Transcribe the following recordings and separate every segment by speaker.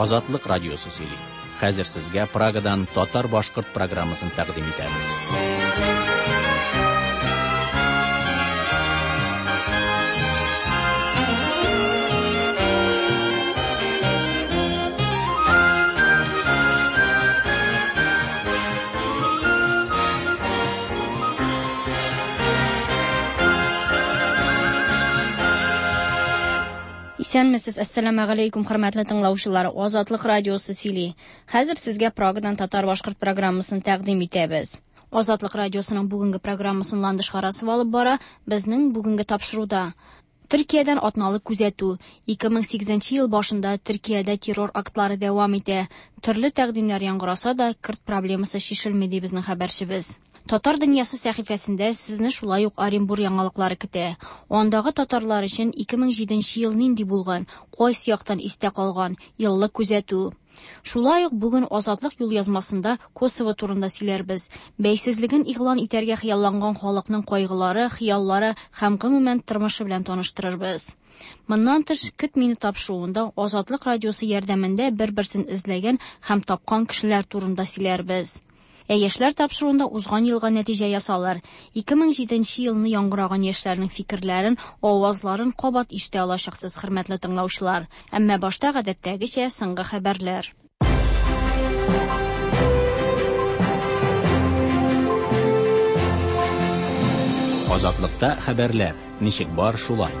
Speaker 1: Азатлык радиосы сөйли. Хәзер сезгә Прагадан татар-башкорт программасын тәкъдим итәбез.
Speaker 2: Исәнмесез, ассаламу алейкум, хөрмәтле тыңлаучылар. Азатлык радиосы сөйли. Хәзер сезгә Прагадан татар-башкорт программасын тәкъдим итәбез. Азатлык радиосының бүгенге программасын ландыш карасы алып бара. Безнең бүгенге тапшыруда Төркиядән атналы күзәтү. 2008 ел башында Төркиядә террор актлары дәвам итә. Төрле тәкъдимнәр яңгыраса да, Кырт проблемасы шишелмәде безнең хәбәрчебез. Татар дөньясы сәхифәсендә сезне шулай ук Оренбур яңалыклары көтә. Андагы татарлар өчен 2007 ел нинди булган, кайсы яктан истә калган, еллык күзәтү. Шулай ук бүген Азатлык юл язмасында Косово турында сөйләрбез. Бәйсезлеген игълан итәргә хыялланган халыкның кайгылары, хыяллары һәм гомумән тормышы белән таныштырырбыз. Моннан тыш, көт мине тапшыруында Азатлык радиосы ярдәмендә бер-берсен эзләгән һәм тапкан кешеләр турында сөйләрбез. Яшьләр тапшыруында узган елга нәтиҗә ясалар. 2007 елны яңгыраган яшьләрнең фикерләрен, авазларын кабат ишетә алачаксыз, хөрмәтле тыңлаучылар. Әмма башта гадәттәгечә соңгы хәбәрләр.
Speaker 1: Азатлыкта хәбәрләр. Ничек бар шулай.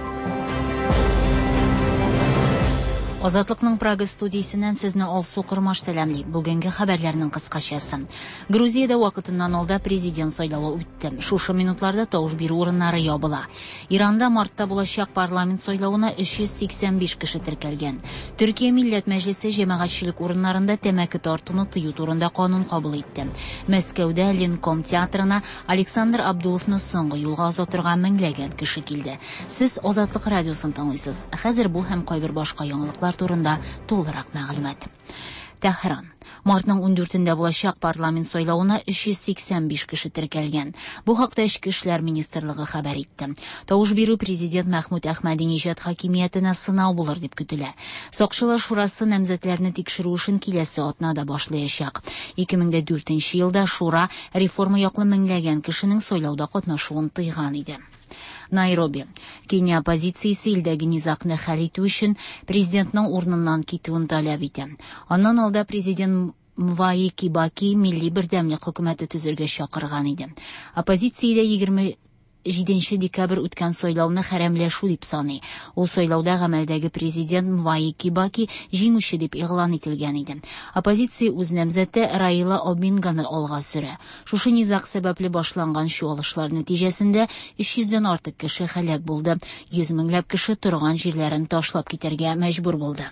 Speaker 3: Азатлыкның Прага студиясеннән сезне Алсу Кырмаш сәламли. Бүгенге хәбәрләрнең кыскачасы. Грузиядә вакытыннан алда президент сайлауы үтте. Шушы минутларда тавыш бирү урыннары ябыла. Иранда мартта булачак парламент сайлауына 385 кеше теркәлгән. Төркия Милләт Мәҗлесе җәмәгатьчелек урыннарында тәмәке тартуны тыю турында канун кабул итте. Мәскәүдә Ленком театрына Александр Абдуловны соңгы юлга озатырга меңләгән кеше килде. Сез Азатлык радиосын тыңлыйсыз. Хәзер бу һәм кайбер башка яңалыклар турында тулырак мәгълүмат. Тәһран. Мартның 14-дә булачак парламент сайлауына 385 кеше теркәлгән. Бу хакта Эчке эшләр министрлыгы хәбәр итте. Тавыш бирү президент Мәхмүд Әхмәдинеҗад хакимиятенә сынау булыр дип көтелә. Сакчылар шурасы намзәтләрне тикшерү эшен киләсе атнада башлаячак. 2004 елда шура реформа яклы меңләгән кешенең сайлауда катнашуын тыйган иде. Найроби. Кения оппозициясе илдәге низакны хәл итү өчен президентның урыныннан китүен таләп итә. Аннан алда президент Мваи Кибаки милли бердәмлек хөкүмәте төзергә чакырган иде. Оппозициядә 27 декабрь үткән сайлауны хәрәмләшү дип саный. Ул сайлауда гамәлдәге президент Мваи Кибаки җиңүче дип игълан ителгән иде. Оппозиция үз намзәте Раила Одинганы алга сөрә. Шушы низак сәбәпле башланган чуалышлар нәтиҗәсендә 300дән артык кеше һәлак булды. 100 меңләп кеше торган җирләрен ташлап китәргә мәҗбүр булды.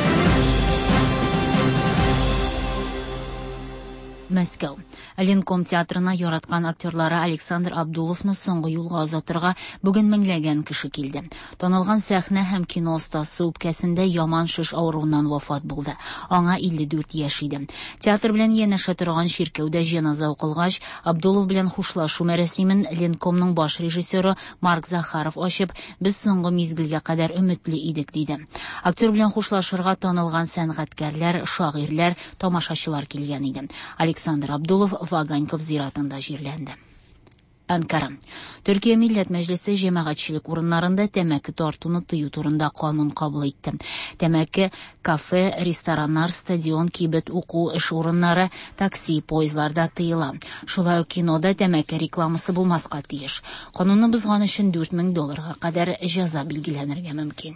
Speaker 3: Мәскәү. Ленком театрына яраткан актерлары Александр Абдуловны соңгы юлга озатырга бүген меңләгән кеше килде. Танылган сәхнә һәм кино остасы үпкәсендә яман шиш авыруыннан вафат булды. Аңа 54 яшь иде. Театр белән янәшә торган ширкәүдә җеназа укылгач, Абдулов белән хушлашу мәрәсимен Ленкомның баш режиссеры Марк Захаров ачып, без соңгы мизгелгә кадәр өметле идек диде. Актер белән хушлашырга танылган сәнгатькәрләр, шагыйрьләр, тамашачылар килгән иде. Александр Абдулов Ваганьков зиратында җирләнде. Анкара. Төркия Милләт Мәҗлесе җәмәгатьчелек урыннарында тәмәке тартуны тыю турында канун кабул итте. Тәмәке кафе, рестораннар, стадион, кибет, уку эш урыннары, такси, поездларда тыела. Шулай ук кинода тәмәке рекламасы булмаска тиеш. Канунны бозган өчен $4000 кадәр җәза билгеләнергә мөмкин.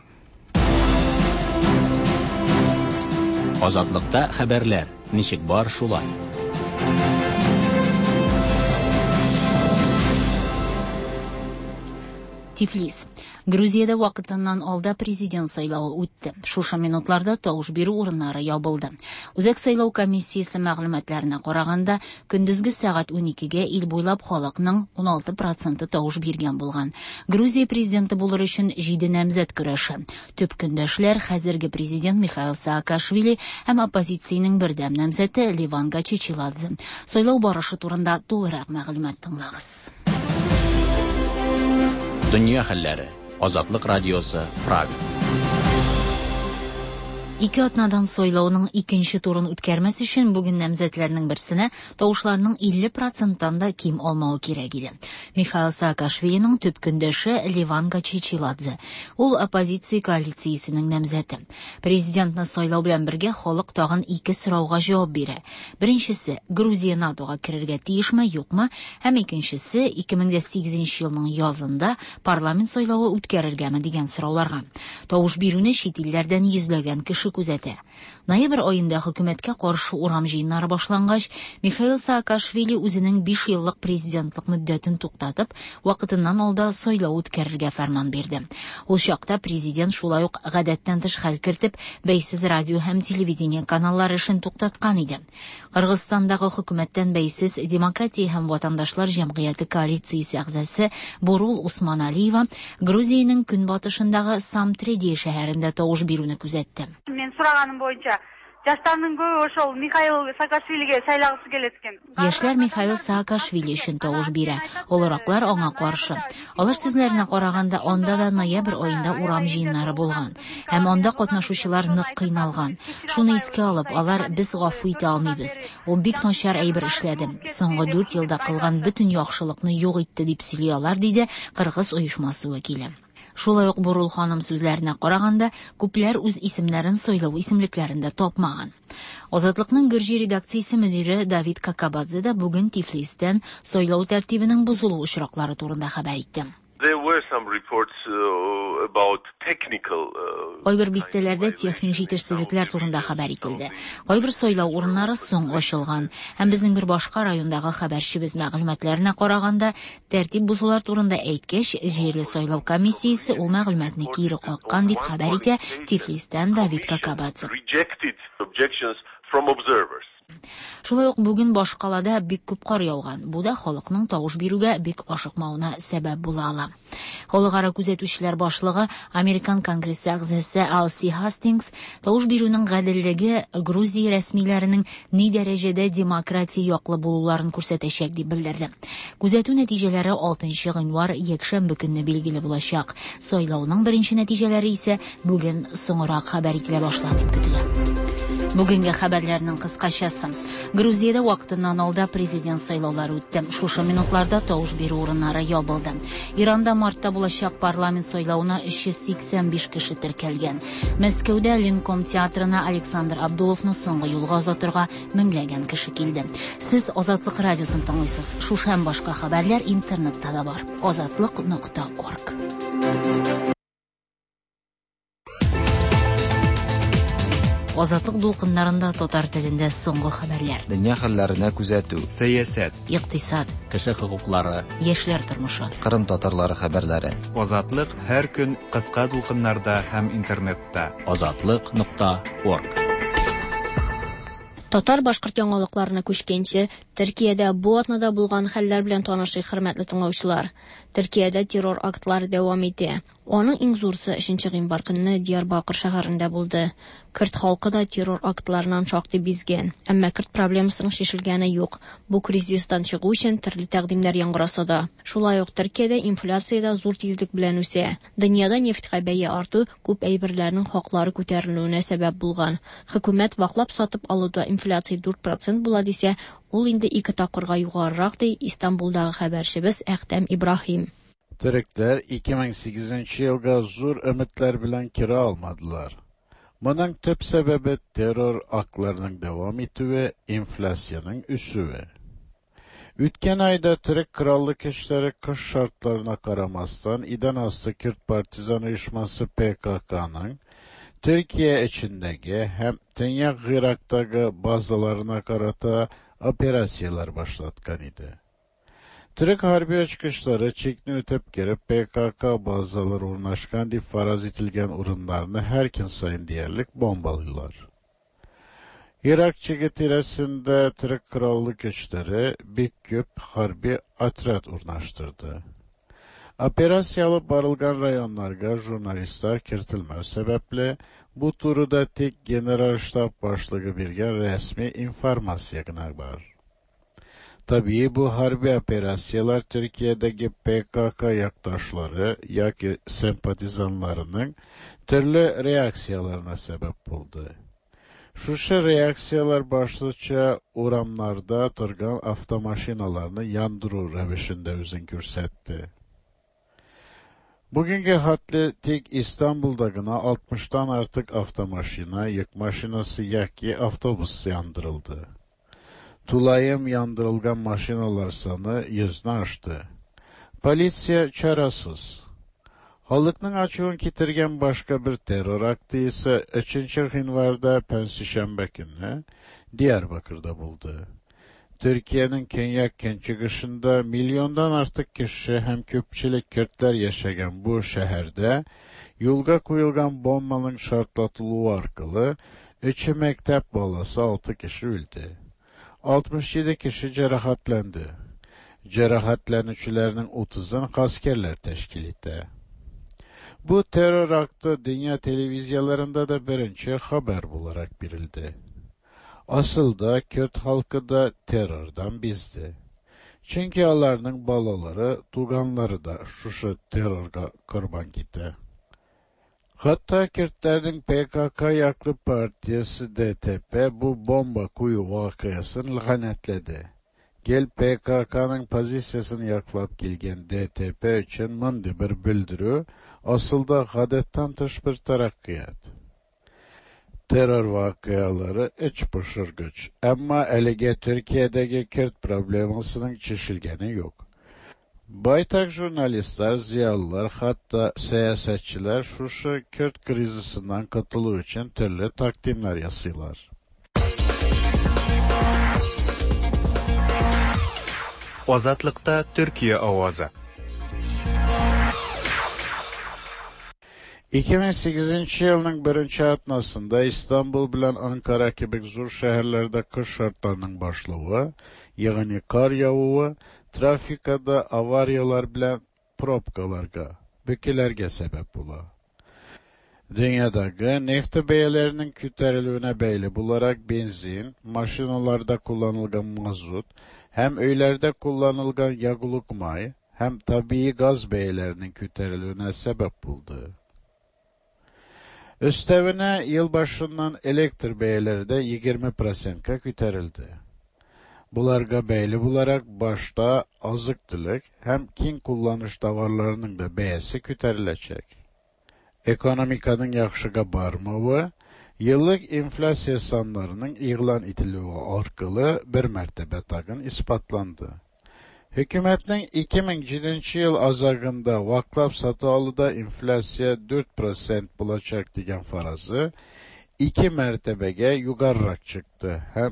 Speaker 1: Азатлыкта хәбәрләр. Ничек бар шулай.
Speaker 3: Тифлис. Грузиядә вакытыннан алда президент сайлауы үтте. Шушы минутларда тавыш бирү урыннары ябылды. Үзәк сайлау комиссиясе мәгълүматларына караганда, көндезге сәгать 12гә ил буйлап халыкның 16% тавыш биргән булган. Грузия президенты булыр өчен 7 намзәт көрәшә. Төп көндәшләр хәзерге президент Михаил Саакашвили һәм оппозициянең бердәм намзәте Ливан Гачичиладзе. Сайлау барышы турында тулырак мәгълүмат тыңлагыз.
Speaker 1: Дөнья хәлләре. Азатлык радиосы Прага.
Speaker 3: Ике атнадан сойлауның икенче турын үткәрмәс өчен бүген намзәтләрнең берсенә тавышларның 50%-тан да ким алмауы кирәк иде. Михаил Саакашвилиның төп көндәше Ливанга Чичиладзе. Ул оппозиция коалициясенең намзәте. Президентны сойлау белән бергә халык тагын ике сорауга җавап бирә. Беренчесе, Грузия НАТОга керергә тиешме, юкмы? Һәм икенчесе, 2008 елның язында парламент сойлавы үткәрергәме дигән сорауларга. Тавыш бирүне чит илләрдән йөзләгән кеше күзәтә. Ноябрь аенда хөкүмәткә каршы урам җыеннары башлангач, Михаил Саакашвили үзенең 5 еллык президентлык мөддәтен туктатып, вакытыннан алда сойлау үткәрергә фәрман бирде. Ул чакта президент шулай ук гадәттән тыш хәл кертеп, бәйсез радио һәм телевидение каналлары эшен туктаткан иде. Кыргызстандагы хөкүмәттән бәйсез демократия һәм ватандашлар җәмгыяте коалициясе әгъзасы Борул Усманалиева Грузиянең көнбатышындагы Самтреди шәһәрендә тавыш бирүне күзәтте.
Speaker 4: Мен сураганым боюнча, жаштардын көбү ошол Михаил Саакашвилиге сайлагысы келет экен.
Speaker 3: Яшьләр Михаил Саакашвили өчен тавыш бирә. Олораклар аңа каршы. Алар сүзләренә караганда, анда да ноябрь аенда урам җыеннары булган. Һәм анда катнашучылар нык кыйналган. Шуны искә алып, алар без гафу итә алмыйбыз. Ул бик начар әйбер эшләде. Соңгы 4 елда кылган бөтен яхшылыкны юк итте дип сөйли алар, диде Кыргыз оешмасы вәкиле. Шулай ук Бурул ханым сүзләренә караганда, күпләр үз исемнәрен сойлау исемлекләрендә тапмаган. Азатлыкның Гөрҗи редакциясе мөдире Давид Какабадзе да бүген Тифлистән сойлау тәртибенең бозылу очраклары турында хәбәр итте.
Speaker 5: There were some reports about technical
Speaker 3: Кайбер бистәләрдә техник җитешсезлекләр турында хәбәр ителде. Кайбер сойлау урыннары соң ачылган. Һәм безнең бер башка райондагы хәбәрчебез мәгълүматларына караганда, тәртип бозулар турында әйткәч, җирле сойлау комиссиясе ул мәгълүматны кире каккан дип хәбәр итә Тифлистән Давид Какабадзе. Шулай ук бүген башкалада бик күп кар яуган. Бу да халыкның тавыш бирүгә бик ашыкмауына сәбәп була ала. Халыкара күзәтүчеләр башлыгы Американ Конгрессы әгъзасы Алси Хастингс тавыш бирүнең гаделлеге Грузия рәсмиләренең ни дәрәҗәдә демократия яклы булуларын күрсәтәчәк дип белдерде. Күзәтү нәтиҗәләре 6 гыйнвар якшәмбе көнне билгеле булачак. Сайлауның беренче нәтиҗәләре исә бүген соңрак хәбәр ителә башлады дип көтелә. Бүгенге хәбәрләрнең кыскачасы. Грузиядә вакытыннан алда президент сайлаулары үтте. Шушы минутларда тавыш бирү урыннары ябылды. Иранда мартта булачак парламент сайлауына 385 кеше теркәлгән. Мәскәүдә Ленком театрына Александр Абдуловны соңгы юлга озатырга меңләгән кеше килде. Сез Азатлык радиосын тыңлыйсыз. Шушы һәм башка хәбәрләр интернетта да бар. Azatlyk.org. Азатлык дулкыннарында татар телендә соңгы хәбәрләр.
Speaker 6: Дөнья хәлләренә күзәтү, сәясәт,
Speaker 3: Икътисад,
Speaker 1: кеше хокуклары,
Speaker 3: яшьләр тормышы.
Speaker 6: Кырым татарлары хәбәрләре.
Speaker 7: Азатлык һәр көн кыска дулкыннарда һәм интернетта.
Speaker 1: Azatlyk.org.
Speaker 2: Татар башкорт яңалыкларына күчкәнче, Төркиядә бу атнада булган хәлләр белән танышый, хөрмәтле тыңлаучылар. Төркиядә террор актлары дәвам итә. Аның иң зурсы 3 гыйнвар көнне Диярбакыр шәһәрендә булды. Көрд халкы да террор актларынан шактый бизгән. Әмма Көрд проблемасының шешелгәне юк. Бу кризистан чыгу өчен төрле тәкъдимнәр яңгыраса да. Шулай ук Төркиядә инфляция да зур тизлек белән үсә. Дөньяда нефтькә бәя арту күп әйберләрнең хаклары күтәрелүенә сәбәп булган. Хөкүмәт ваклап сатып алуда инфляция 4% була дисә, ул инде 2 тапкырга югарырак ди Истанбулдагы хәбәрчебез Әхтәм Ибраһим.
Speaker 8: Türkler 2008 yılga zor ümitler bilen kira almadılar. Bunun tüp sebebi terör aklarının devam etüü ve enflasyanın üsüü. Ütken ayda Türk krallık işleri kış şartlarına karamastan İdan Aslı Kürt Partizan Uyuşması PKK'nın Türkiye içindeki hem Tınyak Irak'taki bazalarına karata operasiyalar başlatkan idi. Türk harbiye çıkışları çekini ötep gelip PKK bazaları urnaşkan deyip faraz etilgen urunlarını herkin sayın diyerlik bombalıyorlar. Irak çegetirəsində Türk krallık güçleri bir köp harbi atrat urnaştırdı. Operasiyalı barılgan rayonlarga jurnalistler kirtilmez sebeple bu turuda tek general ştab başlığı birgen resmi informasiya var. Tabii bu harbi operatsiyalar Türkiye'deki PKK yaktaşları yoki sempatizanlarının türlü reaksiyalarına sebep oldu. Şuşa reaksiyalar başlıca uramlarda turgan avtomaşinalarını yandıruu revişinde özün görsetdi. Bugünkü hatli tek İstanbul'dagına 60'tan artık avtomaşina, yük maşinası yoki avtobus yandırıldı. Tulayım yandırılgan maşinalar sanı 100'ni aştı. Polisiya çarasız. Halkның açığın kitirgen başka bir terör aktı ise 3. yanvarda Pensişembe günü Diyarbakır'da buldu. Türkiye'nin Kenyak çıkışında milyondan artık kişi hem köpçülük Kürtler yaşayan bu şehirde yolga koyulgan bombanın şartlatılığı arkalı 3 mektep balası 6 kişi öldü. 67 kişi cerahatlendi. Cerahatlenicilerinin 30'un askerler teşkil etti. Bu terör aktı dünya televizyalarında da birinci haber olarak birildi. Asıl da Kürt halkı da terörden bizdi. Çünkü onların balaları, tuganları da şu terörga kurban gitti. Hatta Kürtlerin PKK yaklı partiyası DTP bu bomba kuyu vakıyasını lanetledi. Gel PKK'nın pozisyasını yaklap gelgen DTP için mındi bir bildiri, asıl da gadetten tış bir terakkiyat. Terör vakıyaları iç pışırgıç, ama elige Türkiye'deki Kürt problemasının çişilgeni yok. Baytak jurnalistler, ziyalılar, hatta siyasetçiler şu Kürt krizisinden katılığı için türlü takdimler yazıyorlar.
Speaker 7: Ozatlıkta Türkiye Ovazı.
Speaker 8: 2008 yılının birinci atnasında İstanbul bilen Ankara gibi zor şehirlerde kış şartlarının başlığı, yani kar yağığı, trafikada avariyalar bilen propkalarga, bükilerge sebep bula. Dünyadaki nefti beyelerinin küterilüğüne beyli bularak benzin, maşinalarda kullanılgan mazut, hem öylerde kullanılgan yağlılık may, hem tabii gaz beyelerinin küterilüğüne sebep buldu. Üstevine yılbaşından elektrik beyeleri de 20% küterildi. Bularga beyli bularak başta azıktılık hem kin kullanış davarlarının da beyesi küterilecek. Ekonomikanın yakşıga barmağı, yıllık inflasya sanlarının ilan itiliği arkalı bir mertebe tagın ispatlandı. Hükümetin 2007 yıl azagında vaklap satıalıda inflasya 4% bulacak diyen farazı, 2 mertebege yugarrak çıktı. Hem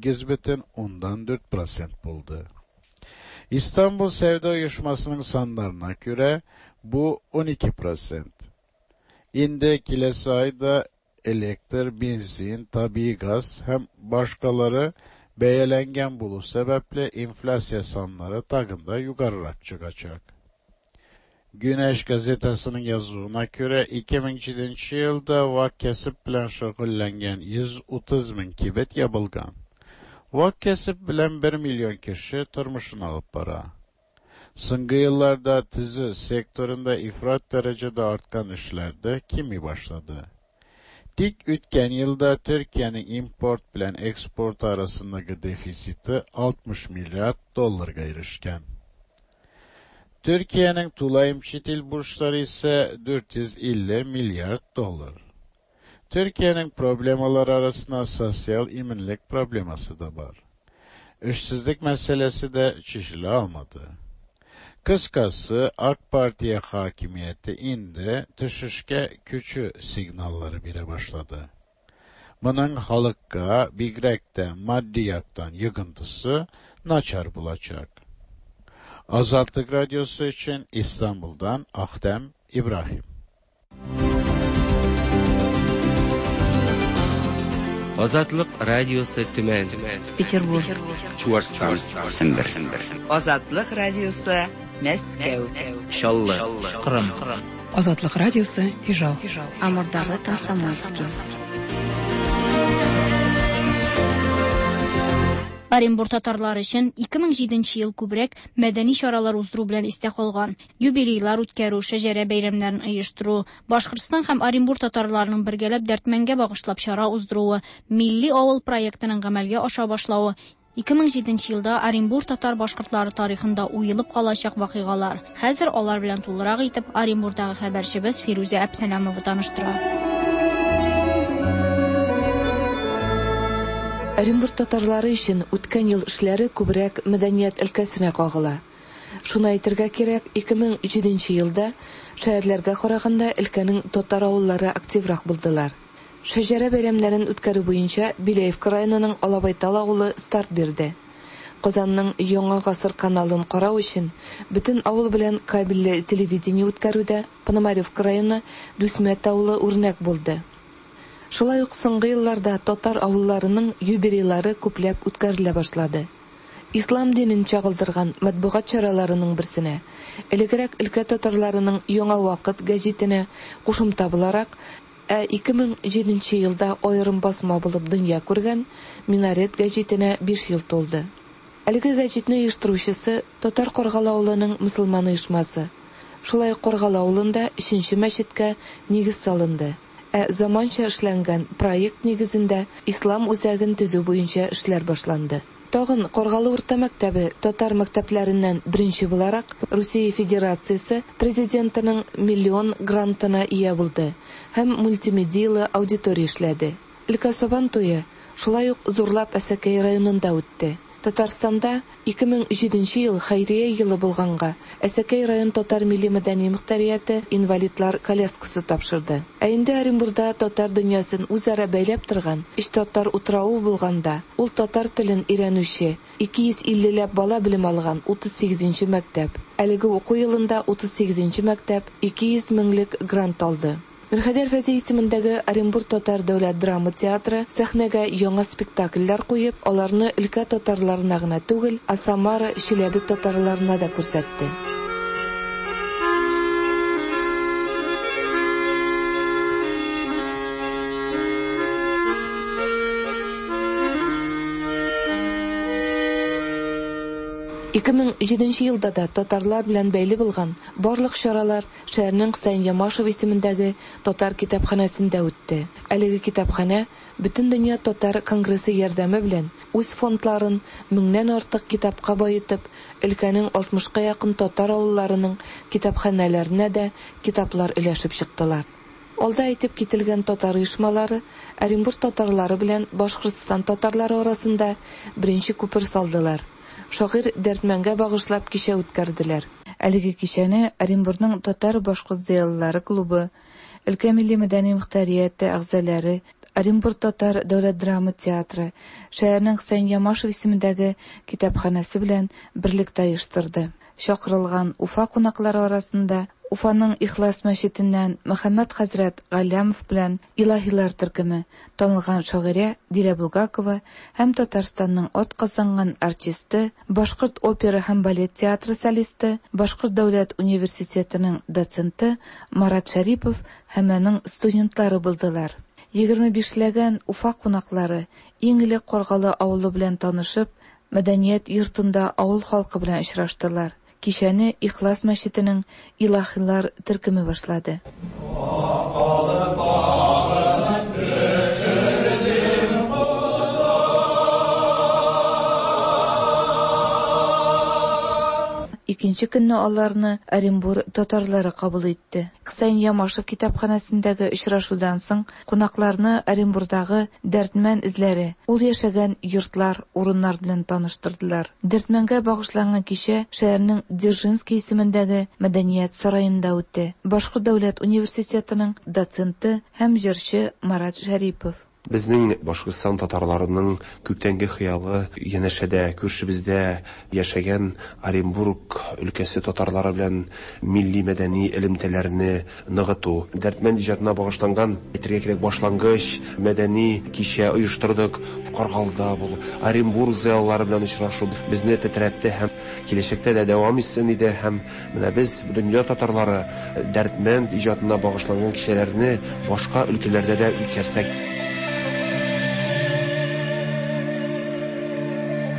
Speaker 8: 8,4% buldu. İstanbul Sevda Uyuşması'nın sanlarına göre bu 12%. İndi kilesi ayda elektrik, benzin, tabii gaz hem başkaları beyelengen bulu sebeple inflasya sanları tagında yugarrak çıkacak. Güneş gazetesinin yazığına göre 2007 yılda vak kesip bilen şekillengen 130 bin kibet yapılgan. Vak kesip bilen 1 milyon kişi turmuşunu alıp bara. Sıngı yıllarda tüzü sektöründe ifrat derecede artkan işlerde kimi başladı. Dik ütken yılda Türkiye'nin import bilen eksport arasındaki defisiti 60 milyar dolarga erişken. Türkiye'nin tulayım çitil burçları ise 450 milyar dolar. Türkiye'nin problemaları arasında sosyal iminlik probleması da var. İşsizlik meselesi de çişili almadı. Kıskası AK Parti'ye hakimiyeti indi, tışışke küçü signalları bire başladı. Bunun halkka, bigrekte, maddiyattan yıkıntısı naçar bulacak. Azatlık Radyosu için İstanbul'dan Akdem İbrahim.
Speaker 9: Azatlık Radyosu Tümen,
Speaker 10: Peterburg,
Speaker 9: Çuvaristan, Sindir,
Speaker 10: Azatlık Radyosu Moskva,
Speaker 9: Şallı,
Speaker 1: Qrim,
Speaker 11: Azatlık Radyosu Ижау,
Speaker 2: Amurdağı Komsomolskiy. Оренбург татарлары өчен 2007 ел күбрәк мәдәни чаралар уздыру белән истә калган. Юбилейлар үткәрү, шәҗәрә бәйрәмнәрен оештыру, Башкортстан һәм Оренбург татарларының бергәләп Дәртмәнгә багышлап чара уздыруы, милли авыл проектының гамәлгә аша башлауы 2007 елда Оренбург татар башкортлары тарихында уелып калачак вакыйгалар. Хәзер алар белән тулырак итеп Оренбургдагы хәбәрчебез Фируза Әпсәләмова таныштыра.
Speaker 12: Оренбург татарлары өчен үткән ел эшләре күбрәк мәдәният өлкәсенә кагыла. Шуны әйтергә кирәк, 2007 елда шәһәрләргә караганда өлкәнең татар авыллары активрак булдылар. Шәҗәрә бәйрәмнәрен үткәрү буенча Биләевка районының Алабайтал авылы старт бирде. Казанның Яңа гасыр каналын карау өчен бөтен авыл белән кабельле телевидение үткәрүдә Пономаревка районы Дүсмәт авылы үрнәк булды. Шулай ук соңгы елларда татар авылларының юбилейлары күпләп үткәрелә башлады. Ислам динен чагылдырган матбугат чараларының берсенә, элегрәк өлкә татарларының Яңа вакыт гәҗитенә кушымта буларак 2007 елда аерым басма булып дөнья күргән Минарет гәҗитенә 5 ел тулды. Әлеге гәҗитне оештыручысы Татар Каргалы авылының мөселман оешмасы. Шулай Каргалы авылында 3нче мәчеткә нигез салынды. Заманча эшләнгән проект нигезендә ислам үзәген төзү буенча эшләр башланды. Тагын Каргалы урта мәктәбе татар мәктәпләреннән беренче буларак Русия Федерациясе президентының миллион грантына ия булды һәм мультимедиялы аудитория эшләде. Өлкә Сабан туе шулай ук зурлап Әсәкәй районында үтте. Татарстанда 2007 ел хәйрия елы булганга Әсәкәй район татар милли мәдәни мөхтәрияте инвалидлар коляскасы тапшырды. Инде Оренбургда татар дөньясын үзара бәйләп торган 3 татар утрауы булганда, ул татар телен өйрәнүче 250 бала белем алган 38нче мәктәп. Әлеге уку елында 38нче мәктәп 200 меңлек грант алды. Мирхәйдәр Фәзи исемендәге Оренбург татар дәүләт драма театры сәхнәгә яңа спектакльләр куеп, аларны өлкә татарларына гына түгел, Самара, Чиләбе татарларына да күрсәтте. Икең 2007 елда да татарлар белән бәйле булган барлык чаралар шәһәрнең Хусейн Ямашев исемендәге татар китапханәсендә үтте. Әлеге китапханә бөтен дөнья татар конгрессы ярдәме белән үз фондларын 1000нән артык китапка баетып, өлкәнең 60-ка якын татар авылларының китапханәләренә дә китаплар өләшеп чыктылар. Алда әйтеп кителгән татар оешмалары Оренбург татарлары белән Башкортстан татарлары арасында беренче күпер салдылар. Шагыйрь Дәртмәнгә багышлап кичә үткәрделәр. Әлеге кичәне Оренбургның татар башкорт зыялылары клубы, өлкә милли мәдәни мөхтәрияте әгъзалары, Оренбург татар дәүләт драма театры, шәһәрнең Хусейн Ямашев исемендәге китапханәсе белән берлектә оештырды. Чакырылган Уфа кунаклары арасында Уфаның Ихлас мәчетеннән Мөхәммәд хәзрәт Галямов белән Илаһилар төркеме, танылган шагыйрә Дилә Булгакова һәм Татарстанның атказанган артисты, Башкорт опера һәм балет театры солисты, Башкорт дәүләт университетының доценты Марат Шәрипов һәм аның студентлары булдылар. 25ләгән Уфа кунаклары иң элек Каргалы авылы белән танышып, мәдәният йортында авыл халкы белән очраштылар. Кичәне Ихлас мәчетенең Илаһилар төркеме башлады. Икенче көнне аларны Оренбург татарлары кабул итте. Хусейн Ямашев китапханәсендәге очрашудан соң кунакларны Оренбургдагы Дәртмән эзләре, ул яшәгән йортлар, урыннар белән таныштырдылар. Дәртмәнгә багышланган кичә шәһәрнең Дзержинский исемендәге Мәдәният сараенда үтте. Башкорт дәүләт университетының доценты һәм җырчы Марат Шәрипов.
Speaker 13: Безнең Башкортстан татарларының күптәнге хыялы янәшәдә, күршебездә яшәгән Оренбург өлкәсе татарлары белән милли мәдәни элемтәләрне ныгыту. Дәртмән иҗатына багышланган әйтергә кирәк башлангыч мәдәни кичә оештырдык. Каргалда бу Оренбург зыялылары белән очрашу безне тетрәтте һәм киләчәктә дә дәвам итсен иде һәм менә без дөнья татарлары Дәртмән иҗатына багышланган кичәләрне башка өлкәләрдә дә үткәрсәк.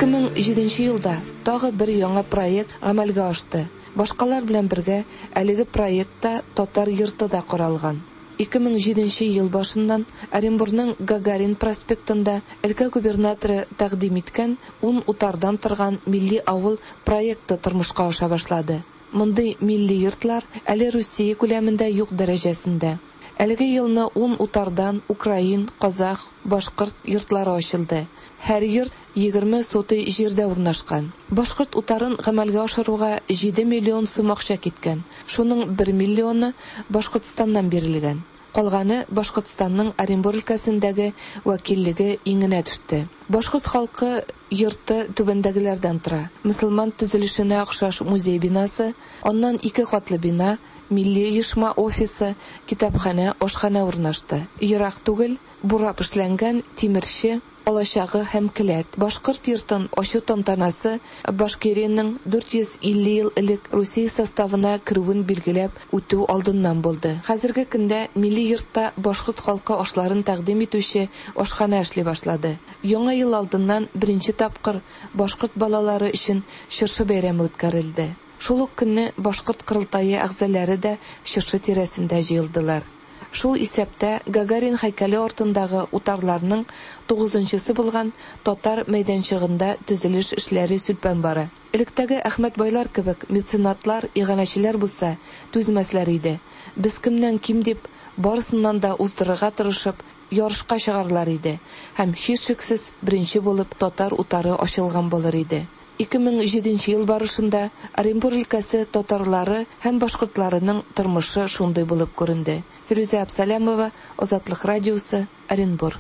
Speaker 12: 2007 елда тагы бер яңа проект гамәлгә ашты. Башкалар белән бергә әлеге проектта татар йорты да каралган. 2007 ел башыннан Оренбургның Гагарин проспектында өлкә губернаторы тәкъдим иткән 10 утардан торган милли авыл проекты тормышка аша башлады. Мондый милли йортлар әле Русия күләмендә юк дәрәҗәсендә. Әлеге елны 10 утардан Украин, Казах, Башкорт йортлары ачылды. Һәр йорт 20 соты җирдә урнашкан. Башкорт утарын гамәлгә ашыруга 7 миллион сум акча киткән. Шуның 1 миллионы Башкортстаннан бирелгән. Калганы Башкортстанның Оренбург өлкәсендәге вәкиллеге иңенә төште. Башкорт халкы йорты түбәндәгеләрдән тора. Мөселман төзелешенә охшаш музей бинасы, аннан 2 катлы бина, милли оешма офисы, китапханә, ашханә урнашты. Ерак түгел, бурап эшләнгән тимерче алачагы һәм келәт. Башкорт йортын ачу тантанасы Башкирияның 450 ел элек Русия составына керүен билгеләп үтү алдыннан булды. Хәзерге көндә милли йортта башкорт халкы ашларын тәкъдим итүче ашханә эшли башлады. Яңа ел алдыннан беренче тапкыр башкорт балалары өчен чыршы бәйрәме үткәрелде. Шул ук көнне башкорт кырылтайы әгъзалары да чыршы тирәсендә җыелдылар. Шул исәптә Гагарин һәйкәле артындагы утарларның 9-нчысы булган татар мәйданчыгында төзелеш эшләре сүлпән бара. Электәге Әхмәт байлар кебек меценатлар, иганәчеләр булса, түзмәсләр иде. Без кемнән ким дип барысыннан да уздырырга тырышып, ярышка чыгарлар иде. Һәм һичшиксез беренче булып татар утары ачылган булыр иде. 2007 ел барышында Оренбург өлкәсе татарлары һәм башкортларының тормышы шундый булып күренде. Фирүзә Абсалямова, Азатлык радиосы, Оренбург.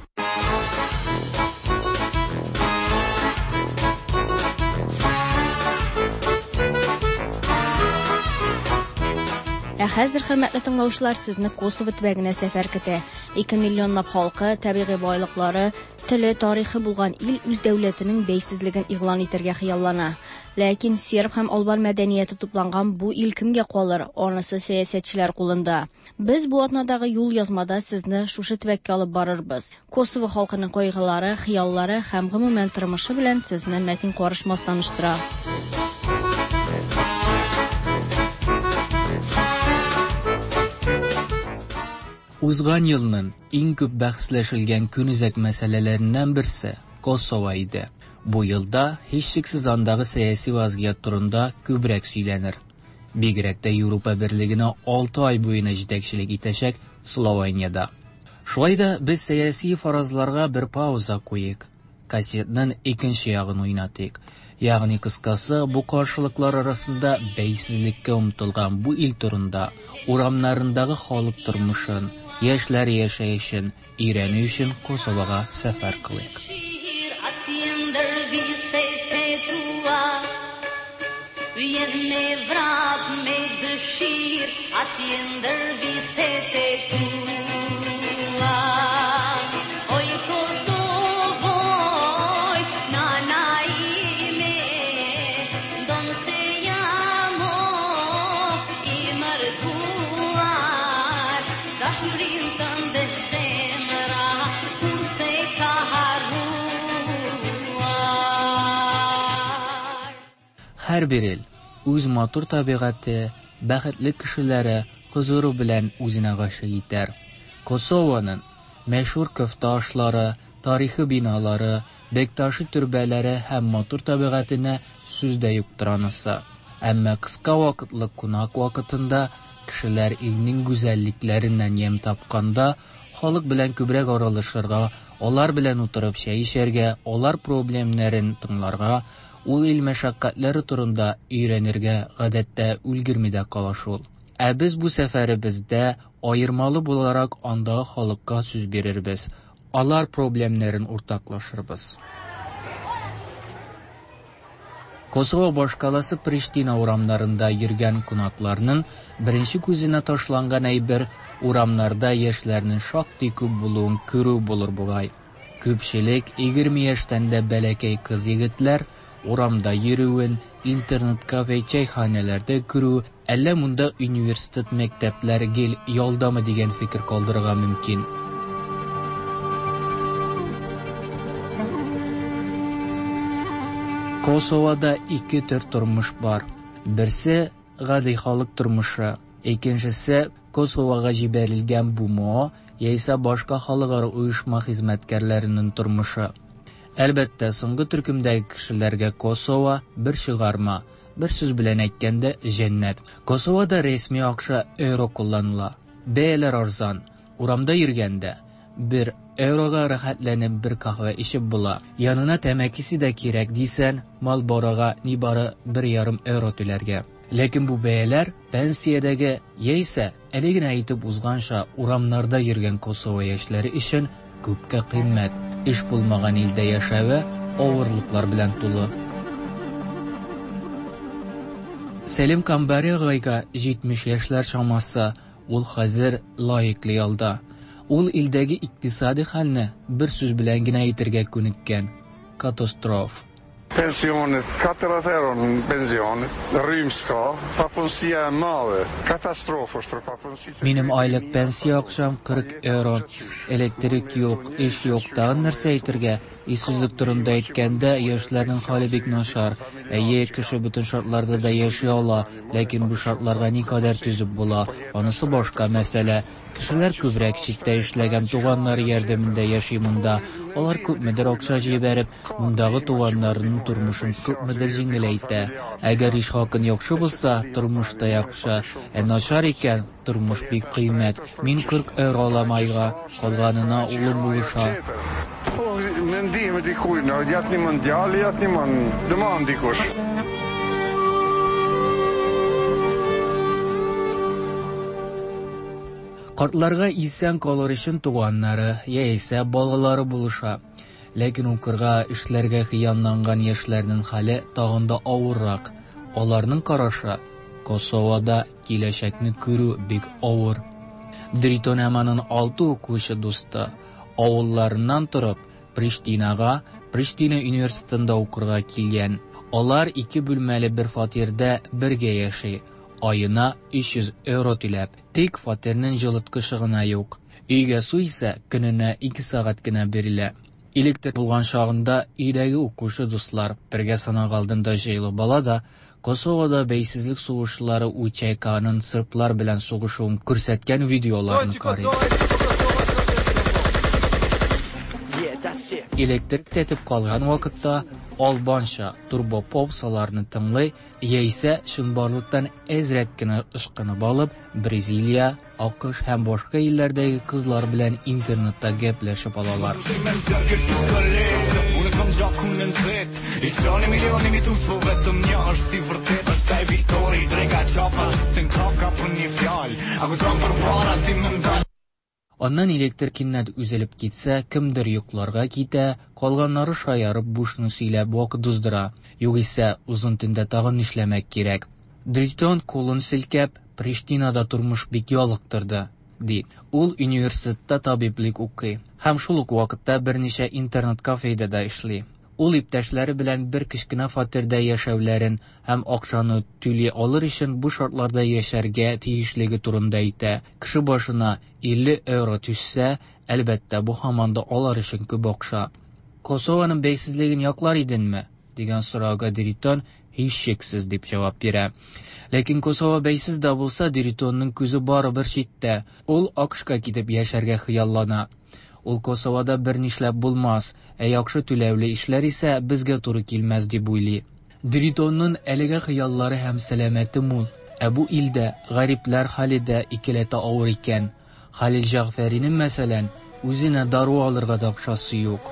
Speaker 2: Хәзер хөрмәтле тыңлаучылар, сезне Косово төбәгенә сәфәр көтә. 2 миллионлап халкы, табигый байлыклары, теле, тарихы булган ил үз дәүләтенең бәйсезлеген игълан итәргә хыяллана. Ләкин серб һәм албан мәдәнияте тупланган бу ил кемгә калыр? Анысы сәясәтчеләр кулында. Без бу атнадагы юл язмада сезне шушы төбәккә алып барырбыз. Косово халкының кайгылары, хыяллары һәм гомумән тормышы белән сезне мәтин карышмас таныштыра.
Speaker 14: Узган елның иң күп бәхсләшелгән күнүзәк мәсьәләләреннән берсе Косово иде. Бу елда һичшиксез андагы сәяси вазгыять турында күбрәк сөйләнер. Бигрәк тә Европа Берлегенә 6 ай буена җитәкчелек итәчәк Словениядә. Шулай да без сәяси фаразларга бер пауза куйык. Кассетның икенче ягын уйнатыйк. Ягъни кыскасы, бу каршылыклар арасында бәйсезлеккә омтылган бу ил турында, урамнарындагы халык тормышын, яшьләр яшәешен өйрәнү өчен Косовога сәфәр кылыйк. Һәр бер ил үз матур табигате, бәхетле кешеләре, хузуры белән үзенә гашык итәр. Косовоның мәшһүр көфтә ашлары, тарихи биналары, бекташы төрбәләре һәм матур табигатенә сүз дә юктыранысы. Әмма кыска вакытлы кунак вакытында кешеләр илнең гүзәллекләреннән ям тапканда, халык белән күбрәк аралашырга, алар белән утырып чәй эчәргә, алар проблемнарын тыңларга, ул ил мәшәкатьләре турында өйрәнергә гадәттә үлгерми дә кала шул. Ә без бу сәфәребездә аермалы буларак андагы халыкка сүз бирербез. Алар проблемнарын уртаклашырбыз. Косово башкаласы Приштина урамнарында йөргән кунакларның беренче күзенә ташланган әйбер урамнарда яшьләрнең шактый күп булуын күрү булыр бугай. Күпчелек 20 яшьтән дә бәләкәй кыз егетләр урамда йөрүен, интернет-кафе чайханәләрдә күрү, әллә монда университет мәктәпләре гел ялдамы дигән фикер калдырырга мөмкин. Kosovada iki tür turmuş var. Birisi гади халык turmuşu, ikincisi Kosovaga jiberilgan bumo, яисә башка халыкара uyushma xizmatkorlarining turmushi. Albatta, so'nggi turkumdagi kishilarga Kosova bir shigarma, bir so'z bilan aytganda jannat. Kosovada rasmiy ақша euro qo'llaniladi. Beylar arzon. Uramda yurganda 1 euroga rahatlanib bir qahva ichib bo'la. Yanına tamakisi da kerak deysan, mal boraga nibari 1,5 euro to'larga. Lekin bu beylar pensiyadagi yeysa, aligini aytib uzg'ansha uramlarda yurgan Kosova yoshlari uchun ko'pga qimmat. Ish bo'lmagan ilda yashavi og'irliklar bilan to'la. Selim Kambariyag'ayga 70 yoshlar chamasi, ul hozir loyiqli holda. Ul ildagi iqtisodiy holni bir so'z bilangina aytirga ko'nikkan. Katastrof.
Speaker 15: Pensionet, 4 euro pensionet, rymska, papunsiya malı, katastrofostru papunsiya.
Speaker 14: Benim aylık pensiya akşam 40 euro, elektrik yo'q, ish yo'q, dağın narsa aytirga. İşsizlik durumda aytganda yoshlarning holi bek noshar. Kishi butun shartlarda da yashay ola, lekin bu shartlarga ne kadar tuzib bo'la, onisi boshqa masala. Kishilar ko'proq chekda ishlagan tug'anlari yordamida yashaymunda, ular ko'pmidir ақша jiberib, mundagi tug'anlarining turmushini ko'pmidir yengillaydi. Agar ish haqin yaxshi bo'lsa, turmushda yaxshi, noshar ekan, turmush bek qiymat. Men 40 euro olamayga, qolganini o'lim bo'lisha.
Speaker 15: Men dime di kujna, jatni mondial, jatni demandikos.
Speaker 14: Qartlarga isen qolur için tuğanları, yaisa balalары buluşa. Lekin ukurga işlerge xiyanlangan yoshlarning hali tağında avurrak. Olarning qarashi Kosovada kelashakni ko'ru bek avur. Driton Hamanın 6 o'quvchi do'sti ovullaridan turib Prishtina universitetida o'qirga kelgan. Ular 2 bo'lmali bir fatirda birga yashay. Oyina 300 euro to'lab, tek fatirning жылытқышыгына yo'q. Uyga suv esa kunina 2 soatgina beriladi. Elektr bo'lgan chog'inda uydagi o'quvchi do'stlar birga sanaq oldinda jayli bolada Kosovada beysizlik sug'ushlari UÇK'ning sirplar bilan sug'ushini ko'rsatgan videolarni qaraydi. Elektrik tetib qolgan vaqtda Albancha turbo popsalarni tinglay, yaisa shunborlikdan ezrakkina ishqini olib, Braziliya, AQSh ham boshqa illardagi qizlar bilan internetda gaplashib olalar. Ondan elektrik kinnat üzülüp gitse, kimdir yoklarga gite, qolganları şayarıp boşunu söylep vaqt uzdura. Yok ise uzun tünde tağın işlemek gerek. Driton kolun silkep, Prishtinada turmuş bek yoliqtirdi, deydi. Ul universitetda tabiblik o'qiy. Ham shuluk vaqtda bir necha internet kafeda da ishli. Ul iptashlari bilan bir kichkina fatirda yashavlarin ham aqshani to'lay olir uchun bu shartlarda yasharga tegishligi turunda aytdi. Kishi boshina 50 euro tushsa, albatta bu hamanda olar uchun ko'p aqsha. Kosovaning beysizligini yoqlar edinmi? degan so'rovga Driton hech sheksiz deb javob beradi. Lekin Kosova beysiz da bo'lsa, Dritonning ko'zi baribir chetda. Ul AQShga ketib yasharga xiyollana. Ul Kosovada bir nishlab bo'lmas, yaxshi to'lovli ishlar esa bizga to'g'ri kelmas deb o'ylaydi. Dritonning aliga xiyollari ham salamati mul. Bu ilda g'ariblar halida ikkilata og'ir ekan. Halil Jag'farining masalan o'zini darvo olirga daqshasi yo'q.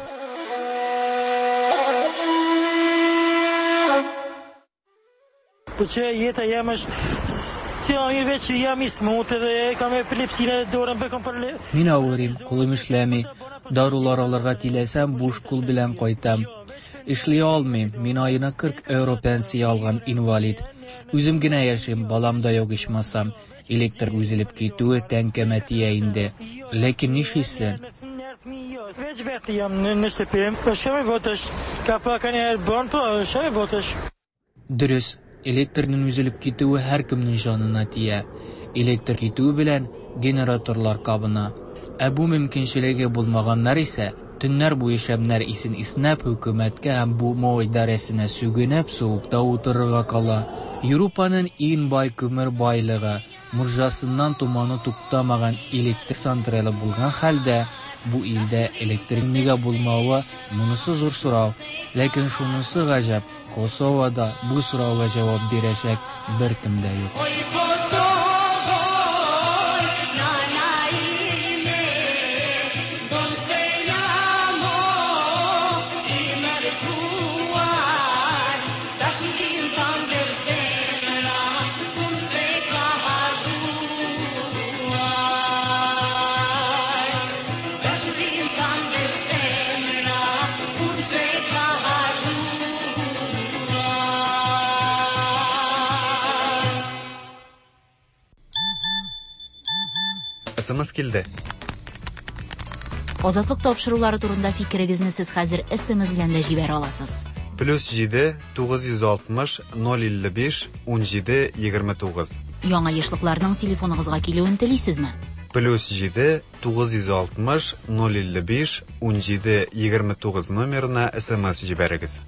Speaker 16: Jeta jemësh një veç jam i smutë dhe kam epilepsinë dorën bekam për le.
Speaker 14: Min avrim, kulum ishlami, darular alırga tilesem boş kul bilen koytam. İşliy almayım, min ayına 40 euro pensiya algan invalid. Üzüm gine yaşayım, balam da yok işmasam. Elektrik üzülüp ketuğu tenkemetiye indi. Lekin niş hissin?
Speaker 16: Veç verti jam në shtëpim, po shumë votësh, ka pak një herë bën, po shumë votësh.
Speaker 14: Dürüs. Elektrinin üzülüp ketuğu her kimnin canına tiye. Elektrik ketuğu bilen generatorlar kabına. Bu mümkünçiligi bulmaganlar ise Төннәр буе шәмнәр исен иснәп хөкүмәткә һәм бу мо идарәсенә сүгенеп суыкта утырырга кала. Европаның иң бай күмер байлыгы, мурҗасыннан туманы туктамаган электр централы булган хәлдә, бу илдә электр нигә булмавы монысы зур сорау. Ләкин шунысы гаҗәп, Косовода бу сорауга җавап бирәчәк беркем дә юк.
Speaker 7: СМС килде.
Speaker 3: Азатлык тапшырулары турында фикерегезне сез хәзер SMS белән дә җибәрә аласыз.
Speaker 7: +7 960 055 17 29.
Speaker 3: Яңа яшьлекләрнең телефоныгызга килүен телисезме?
Speaker 7: +7 960 055 17 29 номерына SMS җибәрегез.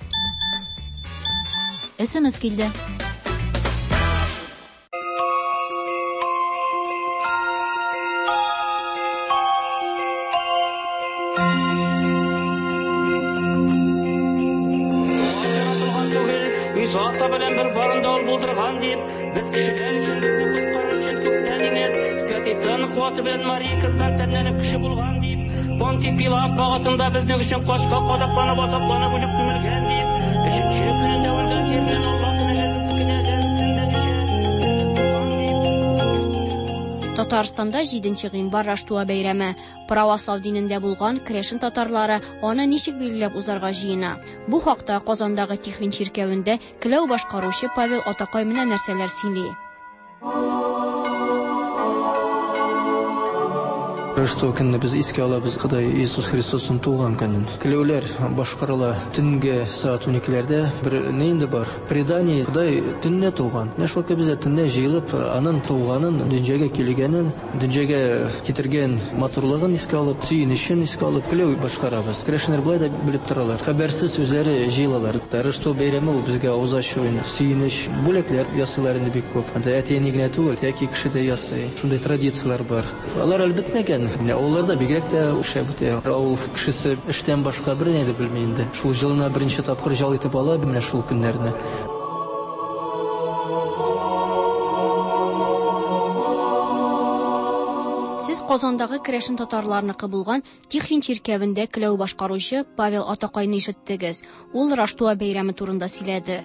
Speaker 3: SMS килде.
Speaker 17: Пилап багытында безнең өчен кашка кадакланып атакланып үлеп күмелгән дип, өченче белән дәвалган җирдән Аллаһ
Speaker 2: Татарстанда 7 гыйнвар Раштуа бәйрәме. Православ динендә булган Крешен татарлары аны ничек билгеләп узарга җыена? Бу хакта Казандагы Тихвин чиркәвендә киләү башкаручы Павел Атакай менә нәрсәләр сөйли.
Speaker 18: Раштуа көнне без искә алабыз Ходай Иисус Христосның туган көнен. Киләүләр башкарыла төнге саат 12ләрдә. Бер нинди бар? Предание Ходай төнне туган. Нәшвакы бездә төнне җыелып, аның туганын, дөньяга килгәнен, дөньяга китергән матурлыгын искә алып, сөенечен искә алып киләү башкарабыз. Крешнер булай да белеп торалар. Хәбәрсез үзләре җыелалар. Раштуа бәйрәме ул безгә узач уен, сөенеч, бүләкләр ясыйлар инде бик күп. Анда әтине генә түгел, яки кеше дә ясый. Шундый традициялар бар. Алар әлбәттә Оларда бигрәк тә шәбүтә. Авыл кешесе эштән башка бер нәрсә белми инде. Шул җылына беренче тапкыр җал итеп ала менә шул көннәрне.
Speaker 2: Сез Казандагы Крешен татарларныкы булган Тихвин чиркәвендә киләү башкаручы Павел Атакайны ишеттегез. Ул Раштуа бәйрәме турында сөйләде.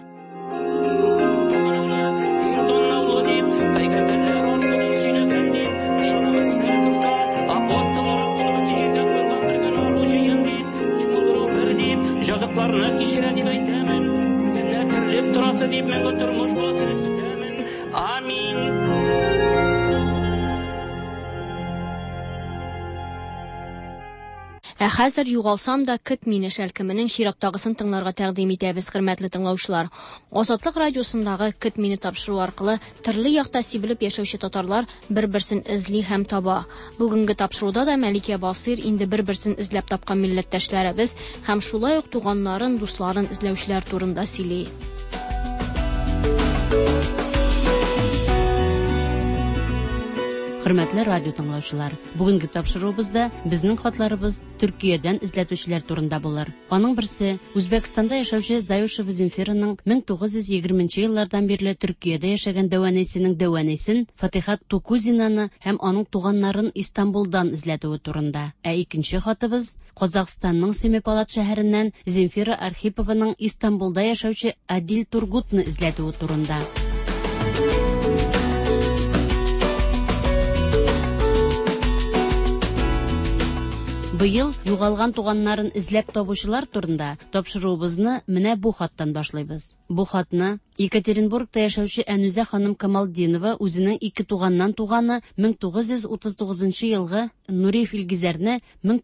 Speaker 17: Жазыкларны кичерә дип әйтәмен. Генә терлеп торасы дип мен тормыш буласын көтәмен. Амин.
Speaker 2: Хәзер югалсам да кит мине шәлкеменең чираттагысын тыңларга тәкъдим итәбез, хөрмәтле тыңлаучылар. Азатлык радиосындагы кит мине тапшыру аркылы төрле якта сибелеп яшәүче татарлар бер-берсен эзли һәм таба. Бүгенге тапшыруда да Мәликә Басир инде бер-берсен эзләп тапкан милләттәшләребез һәм шулай ук туганнарын, дусларын эзләүчеләр турында сөйли.
Speaker 19: Хөрмәтле радио тыңлаучылар, бүгенге тапшыруыбызда безнең хатларыбыз Төркиядән эзләтүчеләр турында булыр. Аның берсе Үзбәкстанда яшәүче Заюшева Земфираның 1920 еллардан бирле Төркиядә яшәгән дәванәсен Фатихат Тукузинаны һәм аның туганнарын Истанбулдан эзләтүе турында. Икенче хатыбыз Казакъстанның Семипалат шәһәреннән Земфира Архипованың Истанбулда яшәүче Адил Тургутны эзләтүе турында. Быел югалган туганнарын эзләп табучылар турында тапшыруыбызны менә бу хаттан башлыйбыз. Бу хатны Екатеринбургта яшәүче Әнүзә ханым Камалдинова үзенең 2 туганнан туганы 1939 елгы Нуриев Илгизәрне